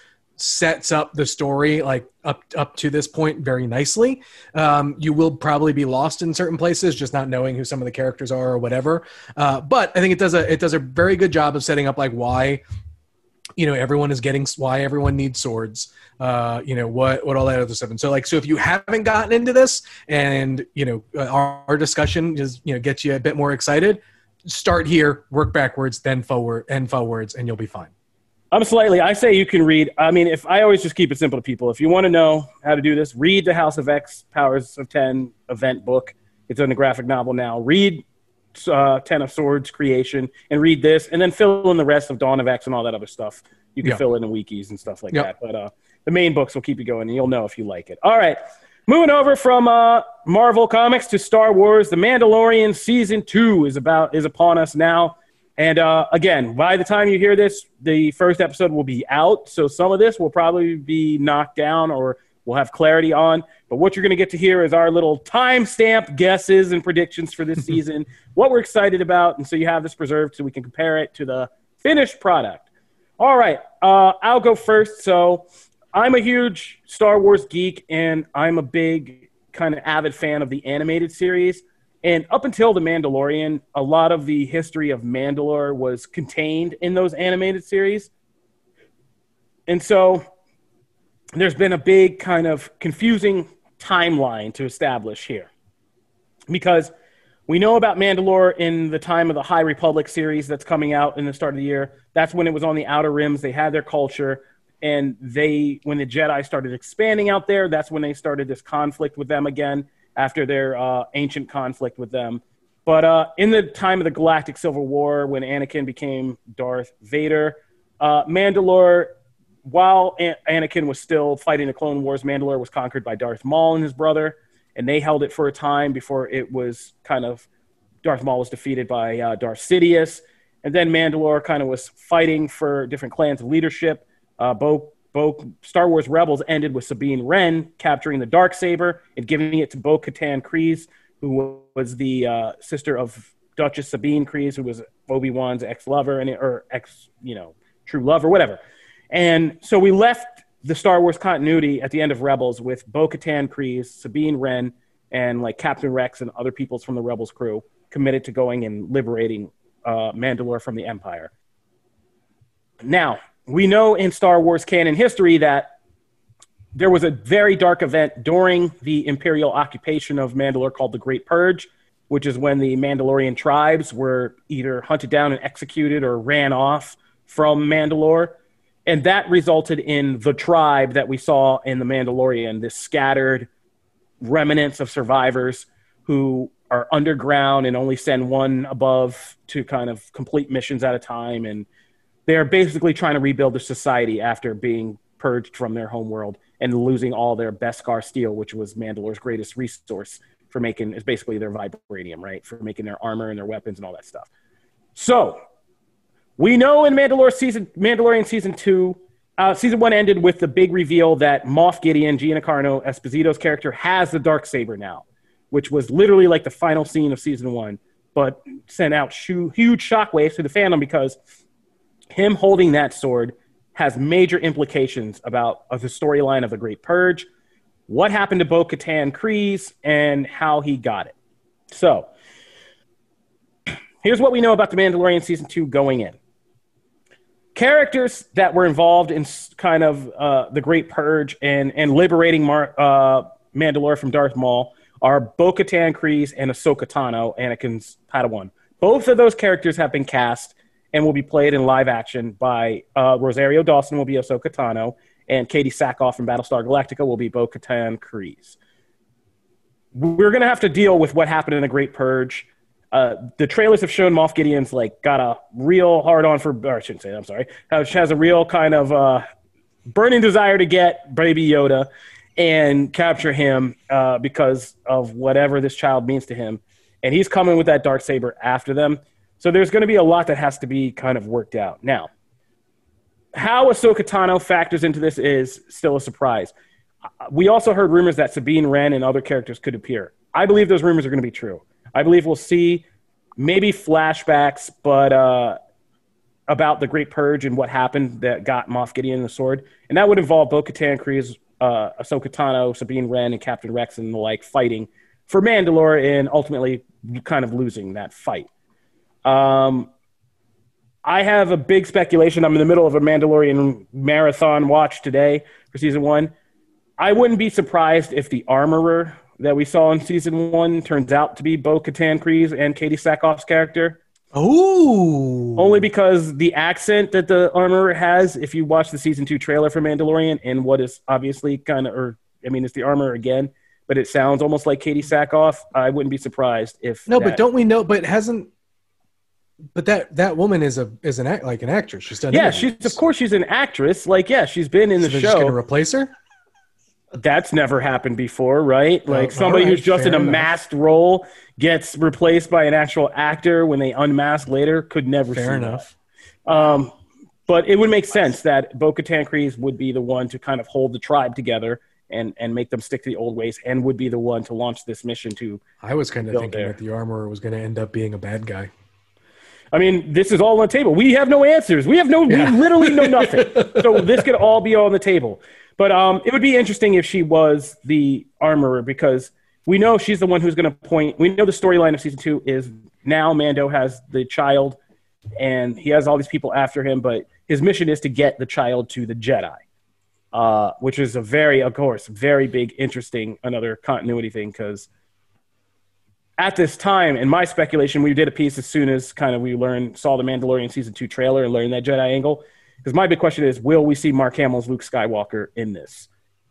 [SPEAKER 4] sets up the story like up up to this point very nicely. Um, you will probably be lost in certain places, just not knowing who some of the characters are or whatever. Uh, but I think it does a it does a very good job of setting up like why, you know, everyone is getting why everyone needs swords. Uh, you know what what all that other stuff. And so like so if you haven't gotten into this and you know our, our discussion just you know gets you a bit more excited, start here, work backwards, then forward and forwards, and you'll be fine.
[SPEAKER 3] I'm slightly, I say you can read. I mean, if I always just keep it simple to people. If you want to know how to do this, read the House of X Powers of ten event book. It's in the graphic novel now. Read uh, Ten of Swords creation and read this, and then fill in the rest of Dawn of X and all that other stuff. You can
[SPEAKER 4] yeah.
[SPEAKER 3] fill in the wikis and stuff like
[SPEAKER 4] yep.
[SPEAKER 3] that. But uh, the main books will keep you going, and you'll know if you like it. All right. Moving over from uh, Marvel Comics to Star Wars, The Mandalorian Season two is about is upon us now. And uh, again, by the time you hear this, the first episode will be out. So some of this will probably be knocked down or we'll have clarity on. But what you're going to get to hear is our little timestamp guesses and predictions for this season, what we're excited about. And so you have this preserved so we can compare it to the finished product. All right, uh, I'll go first. So I'm a huge Star Wars geek, and I'm a big kind of avid fan of the animated series. And up until The Mandalorian, a lot of the history of Mandalore was contained in those animated series. And so there's been a big kind of confusing timeline to establish here. Because we know about Mandalore in the time of the High Republic series that's coming out in the start of the year. That's when it was on the Outer Rims. They had their culture. And they, when the Jedi started expanding out there, that's when they started this conflict with them again, after their uh, ancient conflict with them. But uh, in the time of the Galactic Civil War, when Anakin became Darth Vader, uh, Mandalore, while An- Anakin was still fighting the Clone Wars, Mandalore was conquered by Darth Maul and his brother, and they held it for a time before it was kind of, Darth Maul was defeated by uh, Darth Sidious, and then Mandalore kind of was fighting for different clans of leadership. Uh, Bo Bo Star Wars Rebels ended with Sabine Wren capturing the Darksaber and giving it to Bo-Katan Kryze, who was the uh, sister of Duchess Sabine Kryze, who was Obi-Wan's ex-lover and or ex, you know, true love or whatever. And so we left the Star Wars continuity at the end of Rebels with Bo-Katan Kryze, Sabine Wren, and like Captain Rex and other peoples from the Rebels crew committed to going and liberating uh, Mandalore from the Empire. Now, we know in Star Wars canon history that there was a very dark event during the Imperial occupation of Mandalore called the Great Purge, which is when the Mandalorian tribes were either hunted down and executed or ran off from Mandalore. And that resulted in the tribe that we saw in The Mandalorian, this scattered remnants of survivors who are underground and only send one above to kind of complete missions at a time. And they're basically trying to rebuild their society after being purged from their homeworld and losing all their Beskar steel, which was Mandalore's greatest resource for making, is basically their vibranium, right? For making their armor and their weapons and all that stuff. So we know in Mandalore season, Mandalorian season two, uh, season one ended with the big reveal that Moff Gideon, Giancarlo Esposito's character, has the Darksaber now, which was literally like the final scene of season one, but sent out sh- huge shockwaves to the fandom because him holding that sword has major implications about uh, the storyline of the Great Purge, what happened to Bo-Katan Kryze, and how he got it. So, here's what we know about The Mandalorian Season two going in. Characters that were involved in kind of uh, the Great Purge and, and liberating Mar- uh, Mandalore from Darth Maul are Bo-Katan Kryze and Ahsoka Tano, Anakin's Padawan. Both of those characters have been cast and will be played in live action by uh, Rosario Dawson will be Ahsoka Tano, and Katie Sackhoff from Battlestar Galactica will be Bo-Katan Kryze. We're going to have to deal with what happened in the Great Purge. Uh, the trailers have shown Moff Gideon's like got a real hard-on for, or I shouldn't say that, I'm sorry, has a real kind of uh, burning desire to get Baby Yoda and capture him uh, because of whatever this child means to him. And he's coming with that Darksaber after them. So there's going to be a lot that has to be kind of worked out. Now, how Ahsoka Tano factors into this is still a surprise. We also heard rumors that Sabine Wren and other characters could appear. I believe those rumors are going to be true. I believe we'll see maybe flashbacks, but uh, about the Great Purge and what happened that got Moff Gideon the sword. And that would involve Bo-Katan, Kryze, uh, Ahsoka Tano, Sabine Wren, and Captain Rex and the like fighting for Mandalore and ultimately kind of losing that fight. Um, I have a big speculation. I'm in the middle of a Mandalorian marathon watch today for season one. I wouldn't be surprised if the armorer that we saw in season one turns out to be Bo-Katan Kryze and Katie Sackhoff's character.
[SPEAKER 4] Oh,
[SPEAKER 3] only because the accent that the armorer has, if you watch the season two trailer for Mandalorian and what is obviously kind of, or I mean, it's the armorer again, but it sounds almost like Katie Sackhoff. I wouldn't be surprised if
[SPEAKER 4] no,
[SPEAKER 3] that,
[SPEAKER 4] but don't we know? But hasn't, but that that woman is a is an act like an actress. She's done.
[SPEAKER 3] Yeah,
[SPEAKER 4] interviews.
[SPEAKER 3] she's of course she's an actress. Like yeah, she's been in the
[SPEAKER 4] so they're
[SPEAKER 3] show.
[SPEAKER 4] Just gonna replace her.
[SPEAKER 3] That's never happened before, right? Like
[SPEAKER 4] Oh,
[SPEAKER 3] somebody
[SPEAKER 4] all right,
[SPEAKER 3] who's just in a
[SPEAKER 4] fair enough.
[SPEAKER 3] masked role gets replaced by an actual actor when they unmask later. Could never
[SPEAKER 4] Fair
[SPEAKER 3] see
[SPEAKER 4] enough.
[SPEAKER 3] that. Um, but it would make sense that Bo-Katan Kryze would be the one to kind of hold the tribe together and, and make them stick to the old ways, and would be the one to launch this mission to.
[SPEAKER 4] I was kind of
[SPEAKER 3] Built
[SPEAKER 4] thinking
[SPEAKER 3] there.
[SPEAKER 4] that the armorer was going to end up being a bad guy.
[SPEAKER 3] I mean, this is all on the table. We have no answers. We have no,
[SPEAKER 4] Yeah.
[SPEAKER 3] we literally know nothing. So this could all be on the table. But um, it would be interesting if she was the armorer, because we know she's the one who's going to point. We know the storyline of season two is now Mando has the child and he has all these people after him, but his mission is to get the child to the Jedi, uh, which is a very, of course, very big, interesting, another continuity thing, because at this time, in my speculation, we did a piece as soon as kind of we learned, saw the Mandalorian season two trailer and learned that Jedi angle. Because my big question is, will we see Mark Hamill's Luke Skywalker in this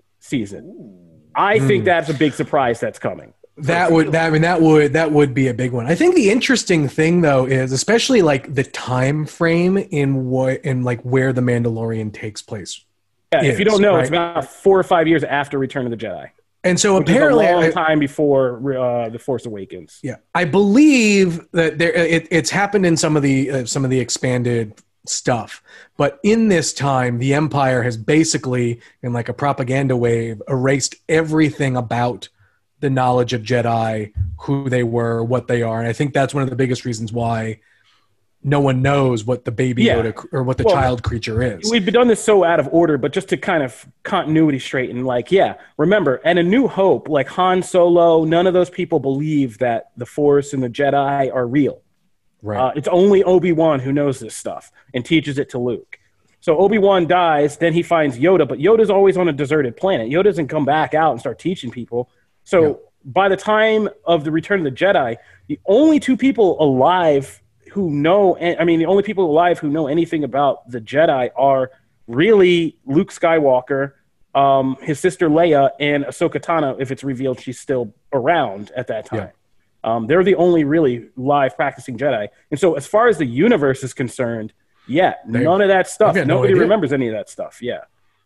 [SPEAKER 3] season? I think that's a big surprise that's coming.
[SPEAKER 4] That would that I mean that would that would be a big one. I think the interesting thing though is especially like the time frame in what in like where the Mandalorian takes place.
[SPEAKER 3] Yeah, if you
[SPEAKER 4] is,
[SPEAKER 3] don't know,
[SPEAKER 4] right?
[SPEAKER 3] it's about four or five years after Return of the Jedi.
[SPEAKER 4] And so
[SPEAKER 3] Which
[SPEAKER 4] apparently,
[SPEAKER 3] is a long
[SPEAKER 4] I-
[SPEAKER 3] time before uh, The Force Awakens.
[SPEAKER 4] yeah, I believe that there it, it's happened in some of the uh, some of the expanded stuff, but in this time, the Empire has basically, in like a propaganda wave, erased everything about the knowledge of Jedi, who they were, what they are, and I think that's one of the biggest reasons why no one knows what the baby
[SPEAKER 3] Yeah.
[SPEAKER 4] Yoda or what the
[SPEAKER 3] Well,
[SPEAKER 4] child creature is.
[SPEAKER 3] We've done this so out of order, but just to kind of continuity straighten, like, yeah, remember, and A New Hope, like Han Solo, none of those people believe that the Force and the Jedi are real.
[SPEAKER 4] Right.
[SPEAKER 3] Uh, it's only Obi-Wan who knows this stuff and teaches it to Luke. So Obi-Wan dies, then he finds Yoda, but Yoda's always on a deserted planet. Yoda doesn't come back out and start teaching people. So
[SPEAKER 4] Yeah.
[SPEAKER 3] by the time of the Return of the Jedi, the only two people alive who know, I mean, the only people alive who know anything about the Jedi are really Luke Skywalker, um, his sister Leia, and Ahsoka Tano, if it's revealed she's still around at that time.
[SPEAKER 4] Yeah.
[SPEAKER 3] Um, they're the only really live practicing Jedi. And so as far as the universe is concerned, yeah,
[SPEAKER 4] They-
[SPEAKER 3] none of that stuff.
[SPEAKER 4] they've got no
[SPEAKER 3] Nobody
[SPEAKER 4] idea.
[SPEAKER 3] remembers any of that stuff. Yeah.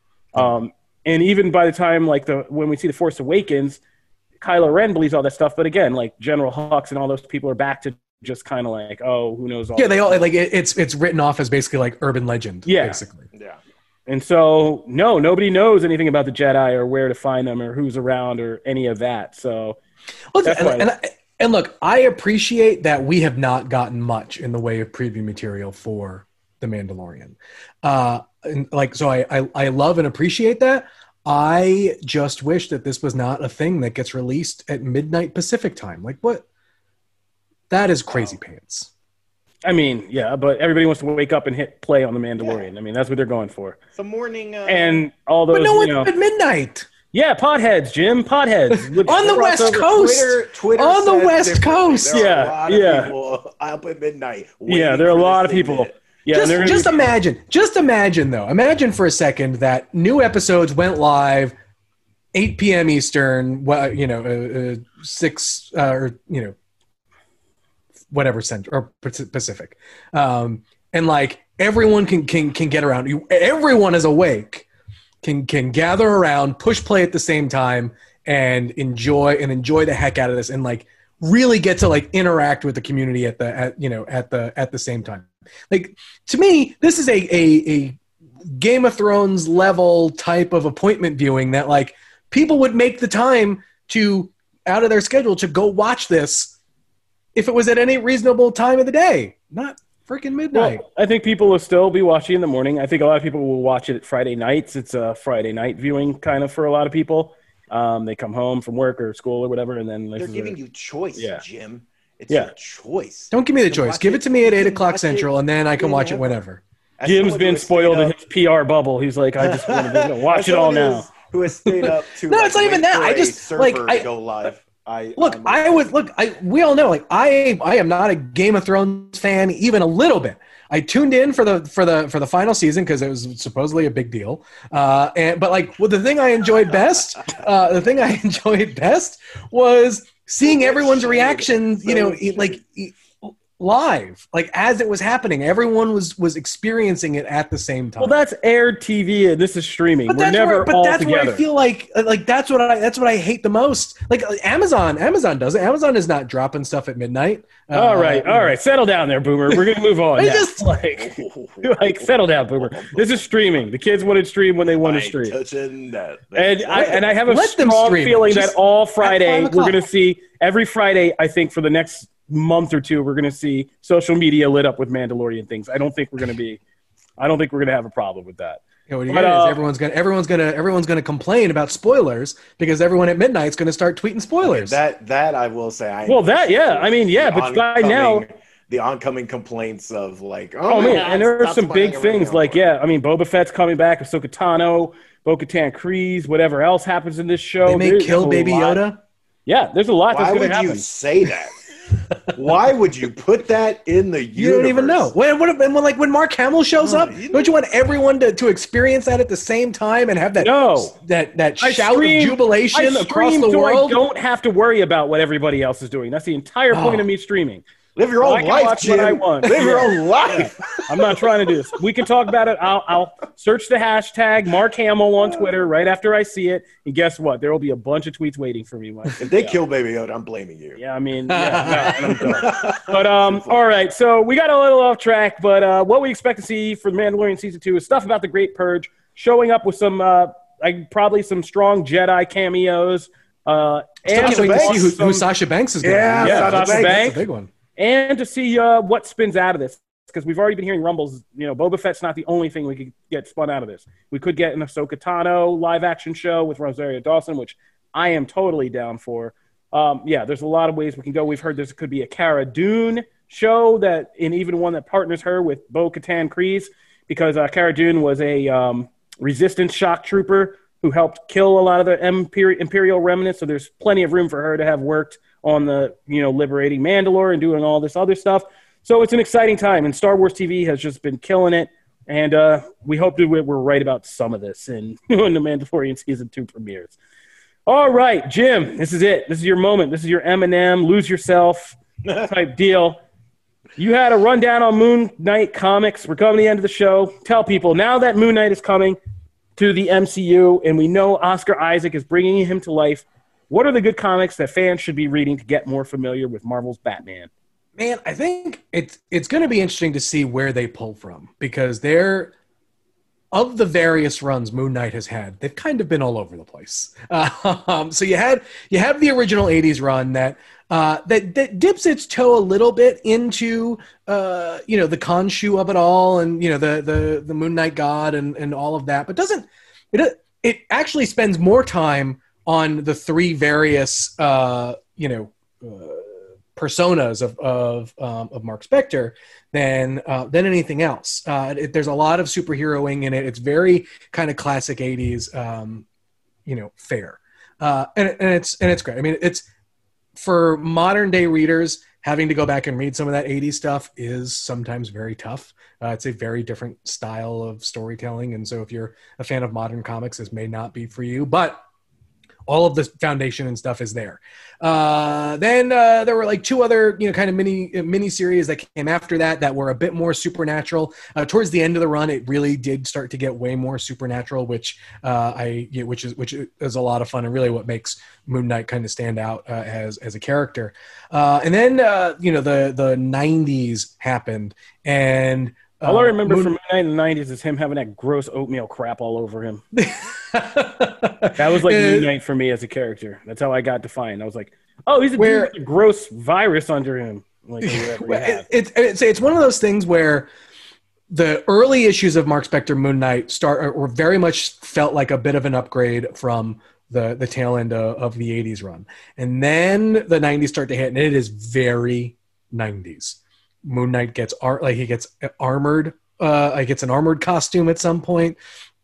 [SPEAKER 3] Um, and even by the time, like, the when we see The Force Awakens, Kylo Ren believes all that stuff. But again, like, General Hux and all those people are back to just kind of like, oh, who knows all
[SPEAKER 4] yeah,
[SPEAKER 3] that
[SPEAKER 4] they all
[SPEAKER 3] stuff.
[SPEAKER 4] like it, it's it's written off as basically like urban legend.
[SPEAKER 3] Yeah.
[SPEAKER 4] basically.
[SPEAKER 5] Yeah.
[SPEAKER 3] And so, no, nobody knows anything about the Jedi or where to find them or who's around or any of that. So,
[SPEAKER 4] Well,
[SPEAKER 3] That's
[SPEAKER 4] and,
[SPEAKER 3] why-
[SPEAKER 4] and, and look, I appreciate that we have not gotten much in the way of preview material for The Mandalorian. Uh, and like, so I, I, I love and appreciate that. I just wish that this was not a thing that gets released at midnight Pacific time. Like, what? That is crazy pants.
[SPEAKER 3] I mean, yeah, but everybody wants to wake up and hit play on The Mandalorian. I mean, that's what they're going for.
[SPEAKER 5] Some morning. Uh,
[SPEAKER 3] And all those,
[SPEAKER 4] But no
[SPEAKER 3] you
[SPEAKER 4] one
[SPEAKER 3] know,
[SPEAKER 4] at midnight
[SPEAKER 3] yeah, potheads, Jim, potheads. With
[SPEAKER 4] on the West
[SPEAKER 3] crossover-
[SPEAKER 4] Coast.
[SPEAKER 5] Twitter, Twitter
[SPEAKER 4] On the
[SPEAKER 5] says
[SPEAKER 4] West
[SPEAKER 5] differently.
[SPEAKER 4] Coast.
[SPEAKER 5] There are
[SPEAKER 3] Yeah,
[SPEAKER 5] a lot
[SPEAKER 3] yeah.
[SPEAKER 5] of people up at midnight.
[SPEAKER 3] Yeah,
[SPEAKER 5] waiting
[SPEAKER 3] there are a
[SPEAKER 5] for
[SPEAKER 3] lot
[SPEAKER 5] this
[SPEAKER 3] of
[SPEAKER 5] thing
[SPEAKER 3] people.
[SPEAKER 5] to-
[SPEAKER 3] Yeah,
[SPEAKER 4] just
[SPEAKER 3] they're gonna
[SPEAKER 4] just
[SPEAKER 3] be-
[SPEAKER 4] imagine, just imagine though. Imagine for a second that new episodes went live eight p.m. Eastern. Well, you know, uh, uh, six uh, or you know, whatever Central or Pac- Pacific, um, and like everyone can can can get around. You, everyone is awake, can can gather around, push play at the same time, and enjoy and enjoy the heck out of this, and like really get to like interact with the community at the at you know at the at the same time. Like, to me, this is a, a a Game of Thrones level type of appointment viewing that like people would make the time to out of their schedule to go watch this if it was at any reasonable time of the day. Not freaking midnight.
[SPEAKER 3] Well, I think people will still be watching in the morning. I think a lot of people will watch it Friday nights. It's a Friday night viewing kind of for a lot of people. Um, they come home from work or school or whatever, and then
[SPEAKER 5] they're giving
[SPEAKER 3] a,
[SPEAKER 5] you choice,
[SPEAKER 3] yeah.
[SPEAKER 5] Jim. It's
[SPEAKER 3] yeah.
[SPEAKER 5] your choice.
[SPEAKER 4] Don't give me the choice. Give it to me at eight o'clock Central, and then I can watch it whenever.
[SPEAKER 3] As Jim's been spoiled in his P R bubble. He's like, I just want to watch it all now.
[SPEAKER 5] Who has stayed up to
[SPEAKER 4] no,
[SPEAKER 5] like,
[SPEAKER 4] it's not even that. I just like I
[SPEAKER 5] go live. I
[SPEAKER 4] look. I'm I was look. I we all know like I I am not a Game of Thrones fan even a little bit. I tuned in for the for the for the final season because it was supposedly a big deal. Uh, and but like well, the thing I enjoyed best, uh, the thing I enjoyed best was seeing everyone's reactions. You know, like. Live, like as it was happening, everyone was was experiencing it at the same time.
[SPEAKER 3] Well, that's aired T V, and this is streaming.
[SPEAKER 4] But
[SPEAKER 3] We're
[SPEAKER 4] that's
[SPEAKER 3] never
[SPEAKER 4] where, but
[SPEAKER 3] all
[SPEAKER 4] that's
[SPEAKER 3] together.
[SPEAKER 4] where I feel like like that's what I that's what I hate the most. Like Amazon, Amazon does it. Amazon is not dropping stuff at midnight.
[SPEAKER 3] All
[SPEAKER 4] uh,
[SPEAKER 3] right, all right, settle down there, Boomer. We're gonna move on.
[SPEAKER 4] I
[SPEAKER 3] now.
[SPEAKER 4] just
[SPEAKER 3] like, like settle down, Boomer. This is streaming. The kids want to stream when they want to stream.
[SPEAKER 5] Touching that.
[SPEAKER 3] And I and I have a
[SPEAKER 4] Let them
[SPEAKER 3] strong
[SPEAKER 4] stream it.
[SPEAKER 3] feeling
[SPEAKER 4] Just
[SPEAKER 3] that all
[SPEAKER 4] at
[SPEAKER 3] Friday
[SPEAKER 4] five
[SPEAKER 3] we're
[SPEAKER 4] o'clock.
[SPEAKER 3] gonna see every Friday. I think for the next month or two, we're going to see social media lit up with Mandalorian things. I don't think we're going to be, I don't think we're going to have a problem with that.
[SPEAKER 4] You know, what you
[SPEAKER 3] But,
[SPEAKER 4] get is
[SPEAKER 3] uh,
[SPEAKER 4] everyone's gonna everyone's gonna everyone's gonna complain about spoilers because everyone at midnight's gonna start tweeting spoilers.
[SPEAKER 5] That that I will say. I
[SPEAKER 3] Well, that, yeah. I mean, yeah,
[SPEAKER 5] the
[SPEAKER 3] but by now,
[SPEAKER 5] oncoming- the oncoming complaints of like,
[SPEAKER 3] oh,
[SPEAKER 5] oh,
[SPEAKER 3] man,
[SPEAKER 5] God,
[SPEAKER 3] and there are
[SPEAKER 5] stop
[SPEAKER 3] some big
[SPEAKER 5] spoiling
[SPEAKER 3] things
[SPEAKER 5] everything.
[SPEAKER 3] like, yeah, I mean, Boba Fett's coming back, Ahsoka Tano, Bo-Katan Kryze, whatever else happens in this show.
[SPEAKER 4] they may
[SPEAKER 3] There's
[SPEAKER 4] kill
[SPEAKER 3] a
[SPEAKER 4] Baby
[SPEAKER 3] lot-
[SPEAKER 4] Yoda.
[SPEAKER 3] Yeah, there's a lot
[SPEAKER 5] Why
[SPEAKER 3] that's going
[SPEAKER 5] would
[SPEAKER 3] to happen.
[SPEAKER 5] you say that? Why would you put that in the universe?
[SPEAKER 4] You don't even know. When, when, when like when Mark Hamill shows
[SPEAKER 5] Oh,
[SPEAKER 4] up,
[SPEAKER 5] you
[SPEAKER 4] don't you want everyone to, to experience that at the same time and have that
[SPEAKER 3] No.
[SPEAKER 4] that that
[SPEAKER 3] I
[SPEAKER 4] shout
[SPEAKER 3] stream-
[SPEAKER 4] of jubilation
[SPEAKER 3] I
[SPEAKER 4] across
[SPEAKER 3] stream
[SPEAKER 4] the
[SPEAKER 3] so
[SPEAKER 4] world?
[SPEAKER 3] I don't have to worry about what everybody else is doing. That's the entire point
[SPEAKER 4] Oh.
[SPEAKER 3] of me streaming.
[SPEAKER 5] Live your
[SPEAKER 3] I
[SPEAKER 5] own
[SPEAKER 3] can
[SPEAKER 5] life,
[SPEAKER 3] watch
[SPEAKER 5] Jim.
[SPEAKER 3] what I want.
[SPEAKER 5] Live your
[SPEAKER 3] Yeah.
[SPEAKER 5] own life.
[SPEAKER 3] I'm not trying to do this. We can talk about it. I'll, I'll search the hashtag Mark Hamill on Twitter right after I see it. And guess what? There will be a bunch of tweets waiting for me. Mike.
[SPEAKER 5] If they
[SPEAKER 3] yeah.
[SPEAKER 5] kill Baby Yoda, I'm blaming you.
[SPEAKER 3] Yeah, I mean, yeah, no, and I'm done. But, um, all right. So we got a little off track, but uh, what we expect to see for The Mandalorian Season two is stuff about the Great Purge, showing up with some, uh, like, probably some strong Jedi cameos. Uh,
[SPEAKER 4] Still
[SPEAKER 5] And
[SPEAKER 4] can't wait to see who,
[SPEAKER 3] some-
[SPEAKER 4] who Sasha Banks is going to
[SPEAKER 5] Yeah,
[SPEAKER 4] be.
[SPEAKER 3] Yeah,
[SPEAKER 5] Sasha
[SPEAKER 3] Sasha
[SPEAKER 5] Banks.
[SPEAKER 3] Banks.
[SPEAKER 4] That's a big one.
[SPEAKER 3] and to see uh, what spins out of this, because we've already been hearing rumbles. You know, Boba Fett's not the only thing we could get spun out of this. We could get an Ahsoka Tano live action show with Rosario Dawson, which I am totally down for. Um, yeah, there's a lot of ways we can go. We've heard this could be a Cara Dune show that, and even one that partners her with Bo-Katan Kryze, because uh, Cara Dune was a um, resistance shock trooper who helped kill a lot of the Imperial, Imperial remnants. So there's plenty of room for her to have worked on the, you know, liberating Mandalore and doing all this other stuff. So it's an exciting time, and Star Wars T V has just been killing it. And uh, we hope that we're right about some of this in, when the Mandalorian Season two premieres. All right, Jim, this is it. This is your moment. This is your Eminem, lose yourself type deal. You had a rundown on Moon Knight comics. We're coming to the end of the show. Tell people, now that Moon Knight is coming to the M C U, and we know Oscar Isaac is bringing him to life, what are the good comics that fans should be reading to get more familiar with Marvel's Batman?
[SPEAKER 4] Man, I think it's it's going to be interesting to see where they pull from, because they're, of the various runs Moon Knight has had, they've kind of been all over the place. Um, so you had you have the original eighties run that uh, that that dips its toe a little bit into uh, you know, the Khonshu of it all, and you know, the the the Moon Knight God and and all of that, but doesn't it? It actually spends more time on the three various uh, you know. Uh, personas of of, um, of Mark Spector than uh, than anything else. Uh, it, there's a lot of superheroing in it. It's very kind of classic eighties, um, you know, fare, uh, and and it's and it's great. I mean, it's for modern day readers, having to go back and read some of that eighties stuff is sometimes very tough. Uh, it's a very different style of storytelling, and so if you're a fan of modern comics, this may not be for you, but all of the foundation and stuff is there. Uh, then uh, there were like two other, you know, kind of mini mini series that came after that that were a bit more supernatural. Uh, towards the end of the run, it really did start to get way more supernatural, which uh, I, you know, which is which is a lot of fun and really what makes Moon Knight kind of stand out uh, as as a character. Uh, and then uh, you know, the the nineties happened, and uh,
[SPEAKER 3] All I remember
[SPEAKER 4] Moon-
[SPEAKER 3] from Moon Knight in the nineties is him having that gross oatmeal crap all over him. That was like Moon Knight for me as a character. That's how I got defined. I was like, oh, he's a
[SPEAKER 4] Where-
[SPEAKER 3] dude with a gross virus under him. Like whatever you have.
[SPEAKER 4] It's it's it's one of those things where the early issues of Mark Spector Moon Knight start or very much felt like a bit of an upgrade from the the tail end of, of the eighties run, and then the nineties start to hit, and it is very nineties. Moon Knight gets art like he gets armored, uh, like it's an armored costume at some point.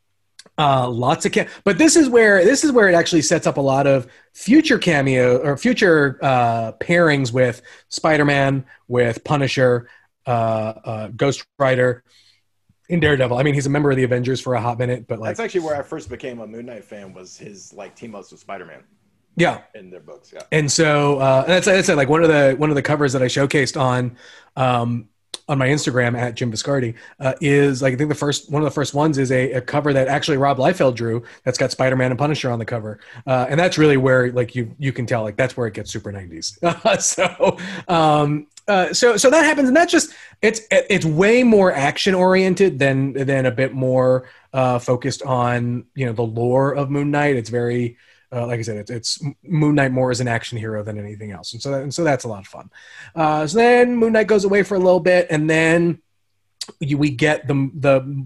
[SPEAKER 4] Uh, lots of, cam- but this is where this is where it actually sets up a lot of future cameo or future uh, pairings with Spider-Man, with Punisher, uh, uh, Ghost Rider, and Daredevil. I mean, he's a member of the Avengers for a hot minute, but like
[SPEAKER 5] that's actually where I first became a Moon Knight fan, was his like team ups with Spider-Man.
[SPEAKER 4] Yeah,
[SPEAKER 5] in their books. Yeah,
[SPEAKER 4] and so uh, and that's that's like one of the one of the covers that I showcased on. Um, on my Instagram at Jim Viscardi, uh, is like, I think the first, one of the first ones is a, a cover that actually Rob Liefeld drew that's got Spider-Man and Punisher on the cover. Uh, and that's really where like you, you can tell like that's where it gets super nineties. so, um, uh, so, so that happens. And that's just, it's, it's way more action oriented than, than a bit more uh, focused on, you know, the lore of Moon Knight. It's very, Uh, like I said, it's, it's Moon Knight more as an action hero than anything else. And so, that, and so that's a lot of fun. Uh, so then Moon Knight goes away for a little bit, and then you, we get the, the,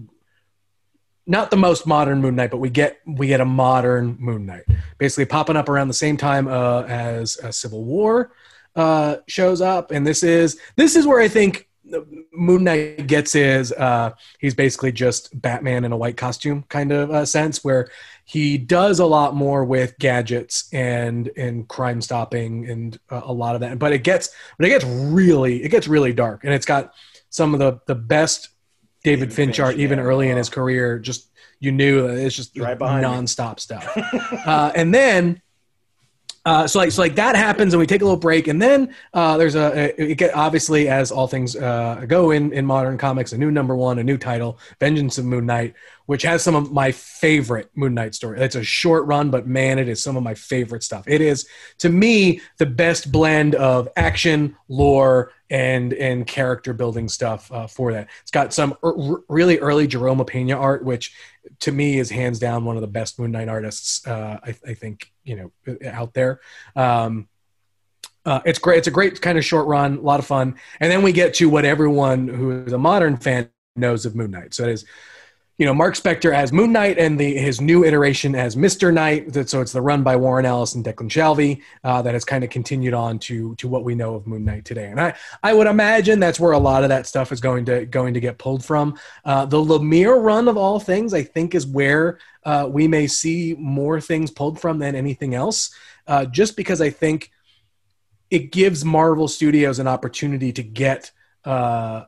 [SPEAKER 4] not the most modern Moon Knight, but we get, we get a modern Moon Knight basically popping up around the same time uh, as uh, Civil War uh, shows up. And this is, this is where I think Moon Knight gets his, uh, he's basically just Batman in a white costume kind of uh, sense, where he does a lot more with gadgets and and crime stopping and uh, a lot of that. But it gets, but it gets really, it gets really dark, and it's got some of the the best David, David Finch art, even yeah, early wow. in his career. Just you knew that it's just right nonstop stuff. uh, and then. Uh, so like so like that happens, and we take a little break, and then uh, there's a, a it get obviously, as all things uh, go in in modern comics, a new number one, a new title, Vengeance of Moon Knight, which has some of my favorite Moon Knight story. It's a short run, but man, it is some of my favorite stuff. It is, to me, the best blend of action, lore, and and character building stuff uh, for that. It's got some er- really early Jerome Pena art, which to me is hands down one of the best Moon Knight artists uh, I, I think you know out there. Um, uh, it's great. It's a great kind of short run, a lot of fun, and then we get to what everyone who is a modern fan knows of Moon Knight. So it is, you know, Mark Spector as Moon Knight and the his new iteration as Mister Knight. So it's the run by Warren Ellis and Declan Shalvey uh, that has kind of continued on to to what we know of Moon Knight today. And I, I would imagine that's where a lot of that stuff is going to going to get pulled from. Uh, the Lemire run of all things, I think, is where uh, we may see more things pulled from than anything else, uh, just because I think it gives Marvel Studios an opportunity to get uh,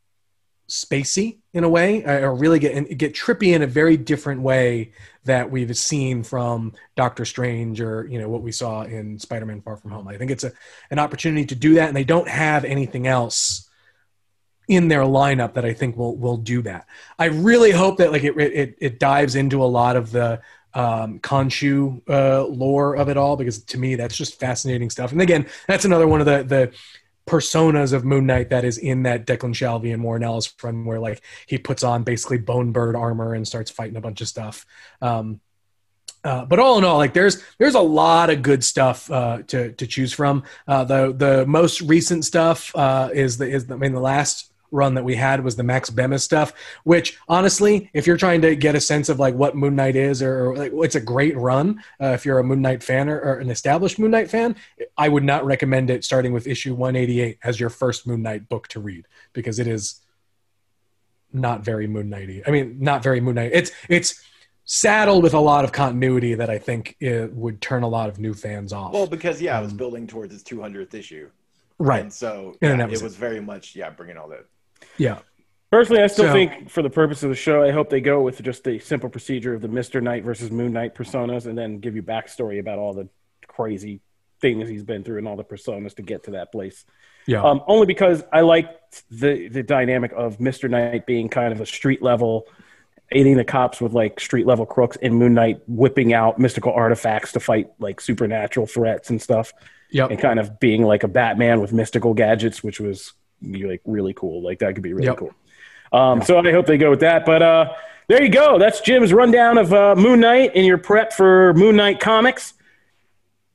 [SPEAKER 4] spacey in a way, or really get get trippy in a very different way that we've seen from Doctor Strange, or you know what we saw in Spider-Man Far From Home. I think it's a an opportunity to do that, and they don't have anything else in their lineup that I think will will do that. I really hope that like it it, it dives into a lot of the um, Khonshu uh, lore of it all, because to me that's just fascinating stuff. And again, that's another one of the the personas of Moon Knight that is in that Declan Shalvey and Warren Ellis run, where like he puts on basically bone bird armor and starts fighting a bunch of stuff. Um, uh, but all in all, like there's there's a lot of good stuff uh, to to choose from. Uh, the the most recent stuff uh, is the is the, I mean the last run that we had was the Max Bemis stuff, which honestly, if you're trying to get a sense of like what Moon Knight is, or, or like, it's a great run. Uh, if you're a Moon Knight fan, or, or an established Moon Knight fan, I would not recommend it starting with issue one eighty-eight as your first Moon Knight book to read, because it is not very Moon Knighty. I mean, not very Moon Knight. It's, it's saddled with a lot of continuity that I think it would turn a lot of new fans off.
[SPEAKER 5] Well, because yeah, um, I was building towards its two hundredth issue.
[SPEAKER 4] Right.
[SPEAKER 5] And so
[SPEAKER 4] yeah,
[SPEAKER 5] and
[SPEAKER 4] that was
[SPEAKER 5] it was
[SPEAKER 4] it.
[SPEAKER 5] very much, yeah, bringing all that.
[SPEAKER 4] Yeah.
[SPEAKER 3] Personally, I still
[SPEAKER 4] So-
[SPEAKER 3] think for the purpose of the show, I hope they go with just the simple procedure of the Mister Knight versus Moon Knight personas, and then give you backstory about all the crazy things he's been through and all the personas to get to that place.
[SPEAKER 4] Yeah.
[SPEAKER 3] Um, only because I liked the, the dynamic of Mister Knight being kind of a street level, aiding the cops with like street level crooks, and Moon Knight whipping out mystical artifacts to fight like supernatural threats and stuff.
[SPEAKER 4] Yep.
[SPEAKER 3] And kind of being like a Batman with mystical gadgets, which was like really cool. Like that could be really
[SPEAKER 4] Yep.
[SPEAKER 3] cool. Um, So I hope they go with that. But uh, there you go. That's Jim's rundown of uh, Moon Knight and your prep for Moon Knight comics.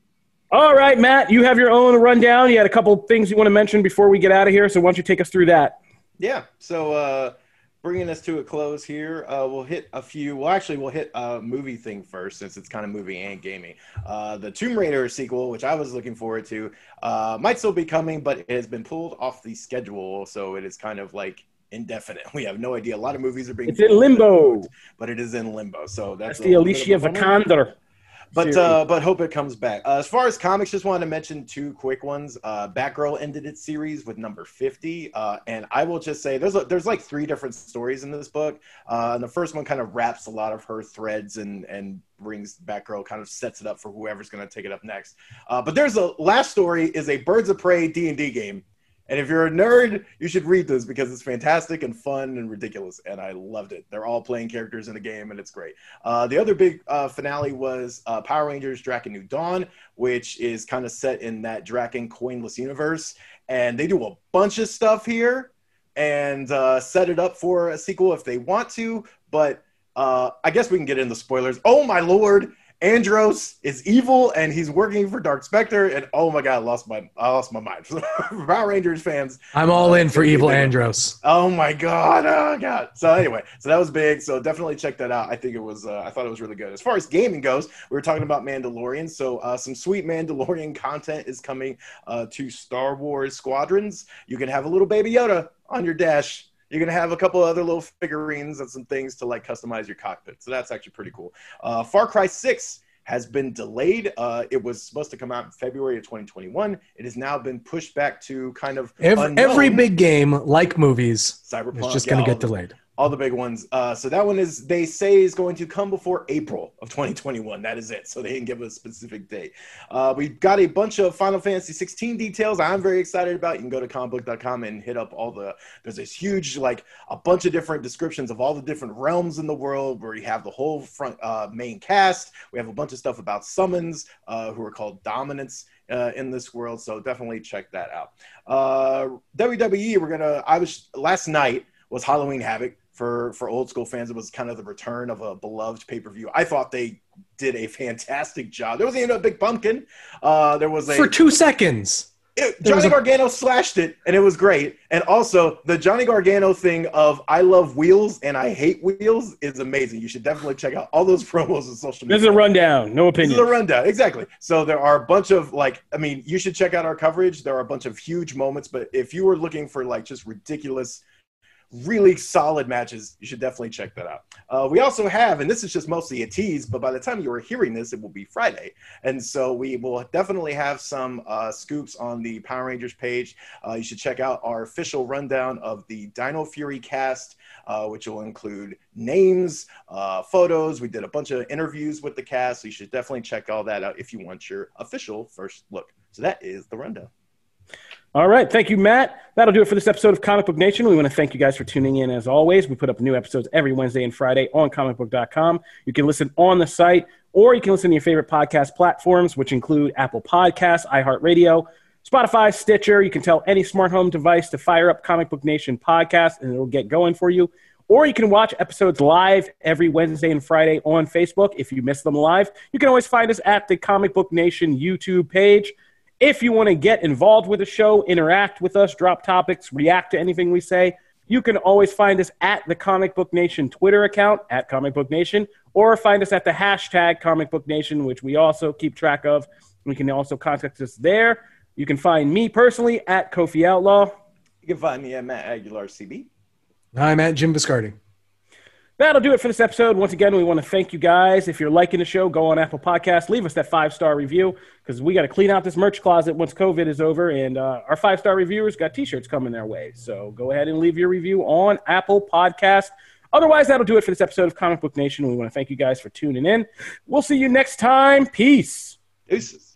[SPEAKER 3] All right, Matt, you have your own rundown. You had a couple things you want to mention before we get out of here, so why don't you take us through that?
[SPEAKER 5] Yeah, so uh, bringing us to a close here, uh, we'll hit a few. Well, actually, we'll hit a movie thing first, since it's kind of movie and gaming. Uh, the Tomb Raider sequel, which I was looking forward to, uh, might still be coming, but it has been pulled off the schedule, so it is kind of like indefinite. We have no idea. A lot of movies are being
[SPEAKER 3] it's in limbo,
[SPEAKER 5] but it is in limbo. So that's,
[SPEAKER 3] that's the Alicia Vikander.
[SPEAKER 5] But uh, but hope it comes back. Uh, as far as comics, just wanted to mention two quick ones. Uh, Batgirl ended its series with number fifty, uh, and I will just say there's a, there's like three different stories in this book. Uh, and the first one kind of wraps a lot of her threads and and brings Batgirl, kind of sets it up for whoever's going to take it up next. Uh, but there's a last story is a Birds of Prey D and D game. And if you're a nerd, you should read this because it's fantastic and fun and ridiculous. And I loved it. They're all playing characters in the game, and it's great. Uh, the other big uh, finale was uh, Power Rangers Draken New Dawn, which is kind of set in that Draken coinless universe. And they do a bunch of stuff here and uh, set it up for a sequel if they want to. But uh, I guess we can get into spoilers. Oh, my Lord. Andros is evil and he's working for Dark Spectre, and oh my god, I lost my I lost my mind. Power Rangers fans,
[SPEAKER 4] I'm all in for evil Andros.
[SPEAKER 5] Oh my god, oh god. So anyway, so that was big. So definitely check that out. I think it was uh, I thought it was really good. As far as gaming goes, we were talking about Mandalorian. So uh, some sweet Mandalorian content is coming uh, to Star Wars Squadrons. You can have a little baby Yoda on your dash. You're going to have a couple other little figurines and some things to like customize your cockpit. So that's actually pretty cool. Uh, Far Cry six has been delayed. Uh, it was supposed to come out in February of twenty twenty-one. It has now been pushed back to kind of
[SPEAKER 4] every, every big game, like movies,
[SPEAKER 5] Cyberpunk,
[SPEAKER 4] is just
[SPEAKER 5] yeah,
[SPEAKER 4] going to get
[SPEAKER 5] the,
[SPEAKER 4] delayed.
[SPEAKER 5] All the big ones. Uh, so that one is, they say, is going to come before April of twenty twenty-one. That is it. So they didn't give a specific date. Uh, we've got a bunch of Final Fantasy sixteen details I'm very excited about. You can go to comic book dot com and hit up all the, there's this huge, like a bunch of different descriptions of all the different realms in the world where you have the whole front uh, main cast. We have a bunch of stuff about summons uh, who are called dominants. Uh, in this world, so definitely check that out. Uh, W W E, we're gonna. I was last night was Halloween Havoc for for old school fans. It was kind of the return of a beloved pay per view. I thought they did a fantastic job. There wasn't even a big pumpkin. Uh, there was a
[SPEAKER 4] for two seconds.
[SPEAKER 5] It, Johnny a- Gargano slashed it, and it was great. And also, the Johnny Gargano thing of I love wheels and I hate wheels is amazing. You should definitely check out all those promos on social media.
[SPEAKER 3] This is a rundown. No opinion.
[SPEAKER 5] This is a rundown. Exactly. So there are a bunch of, like, I mean, you should check out our coverage. There are a bunch of huge moments, but if you were looking for, like, just ridiculous, really solid matches, you should definitely check that out. Uh, we also have, and this is just mostly a tease, but by the time you are hearing this, it will be Friday. And so we will definitely have some uh, scoops on the Power Rangers page. Uh, you should check out our official rundown of the Dino Fury cast, uh, which will include names, uh, photos. We did a bunch of interviews with the cast, so you should definitely check all that out if you want your official first look. So that is the rundown.
[SPEAKER 3] All right. Thank you, Matt. That'll do it for this episode of Comic Book Nation. We want to thank you guys for tuning in as always. We put up new episodes every Wednesday and Friday on comic book dot com. You can listen on the site, or you can listen to your favorite podcast platforms, which include Apple Podcasts, iHeartRadio, Spotify, Stitcher. You can tell any smart home device to fire up Comic Book Nation podcast, and it'll get going for you. Or you can watch episodes live every Wednesday and Friday on Facebook. If you miss them live, you can always find us at the Comic Book Nation YouTube page. If you want to get involved with the show, interact with us, drop topics, react to anything we say, you can always find us at the Comic Book Nation Twitter account, at Comic Book Nation, or find us at the hashtag Comic Book Nation, which we also keep track of. We can also contact us there. You can find me personally at Kofi Outlaw.
[SPEAKER 5] You can find me at Matt Aguilar C B.
[SPEAKER 4] I'm at Jim Viscardi.
[SPEAKER 3] That'll do it for this episode. Once again, we want to thank you guys. If you're liking the show, go on Apple Podcasts. Leave us that five-star review because we got to clean out this merch closet once COVID is over, and uh, our five-star reviewers got T-shirts coming their way. So go ahead and leave your review on Apple Podcasts. Otherwise, that'll do it for this episode of Comic Book Nation. We want to thank you guys for tuning in. We'll see you next time. Peace.
[SPEAKER 5] Peace.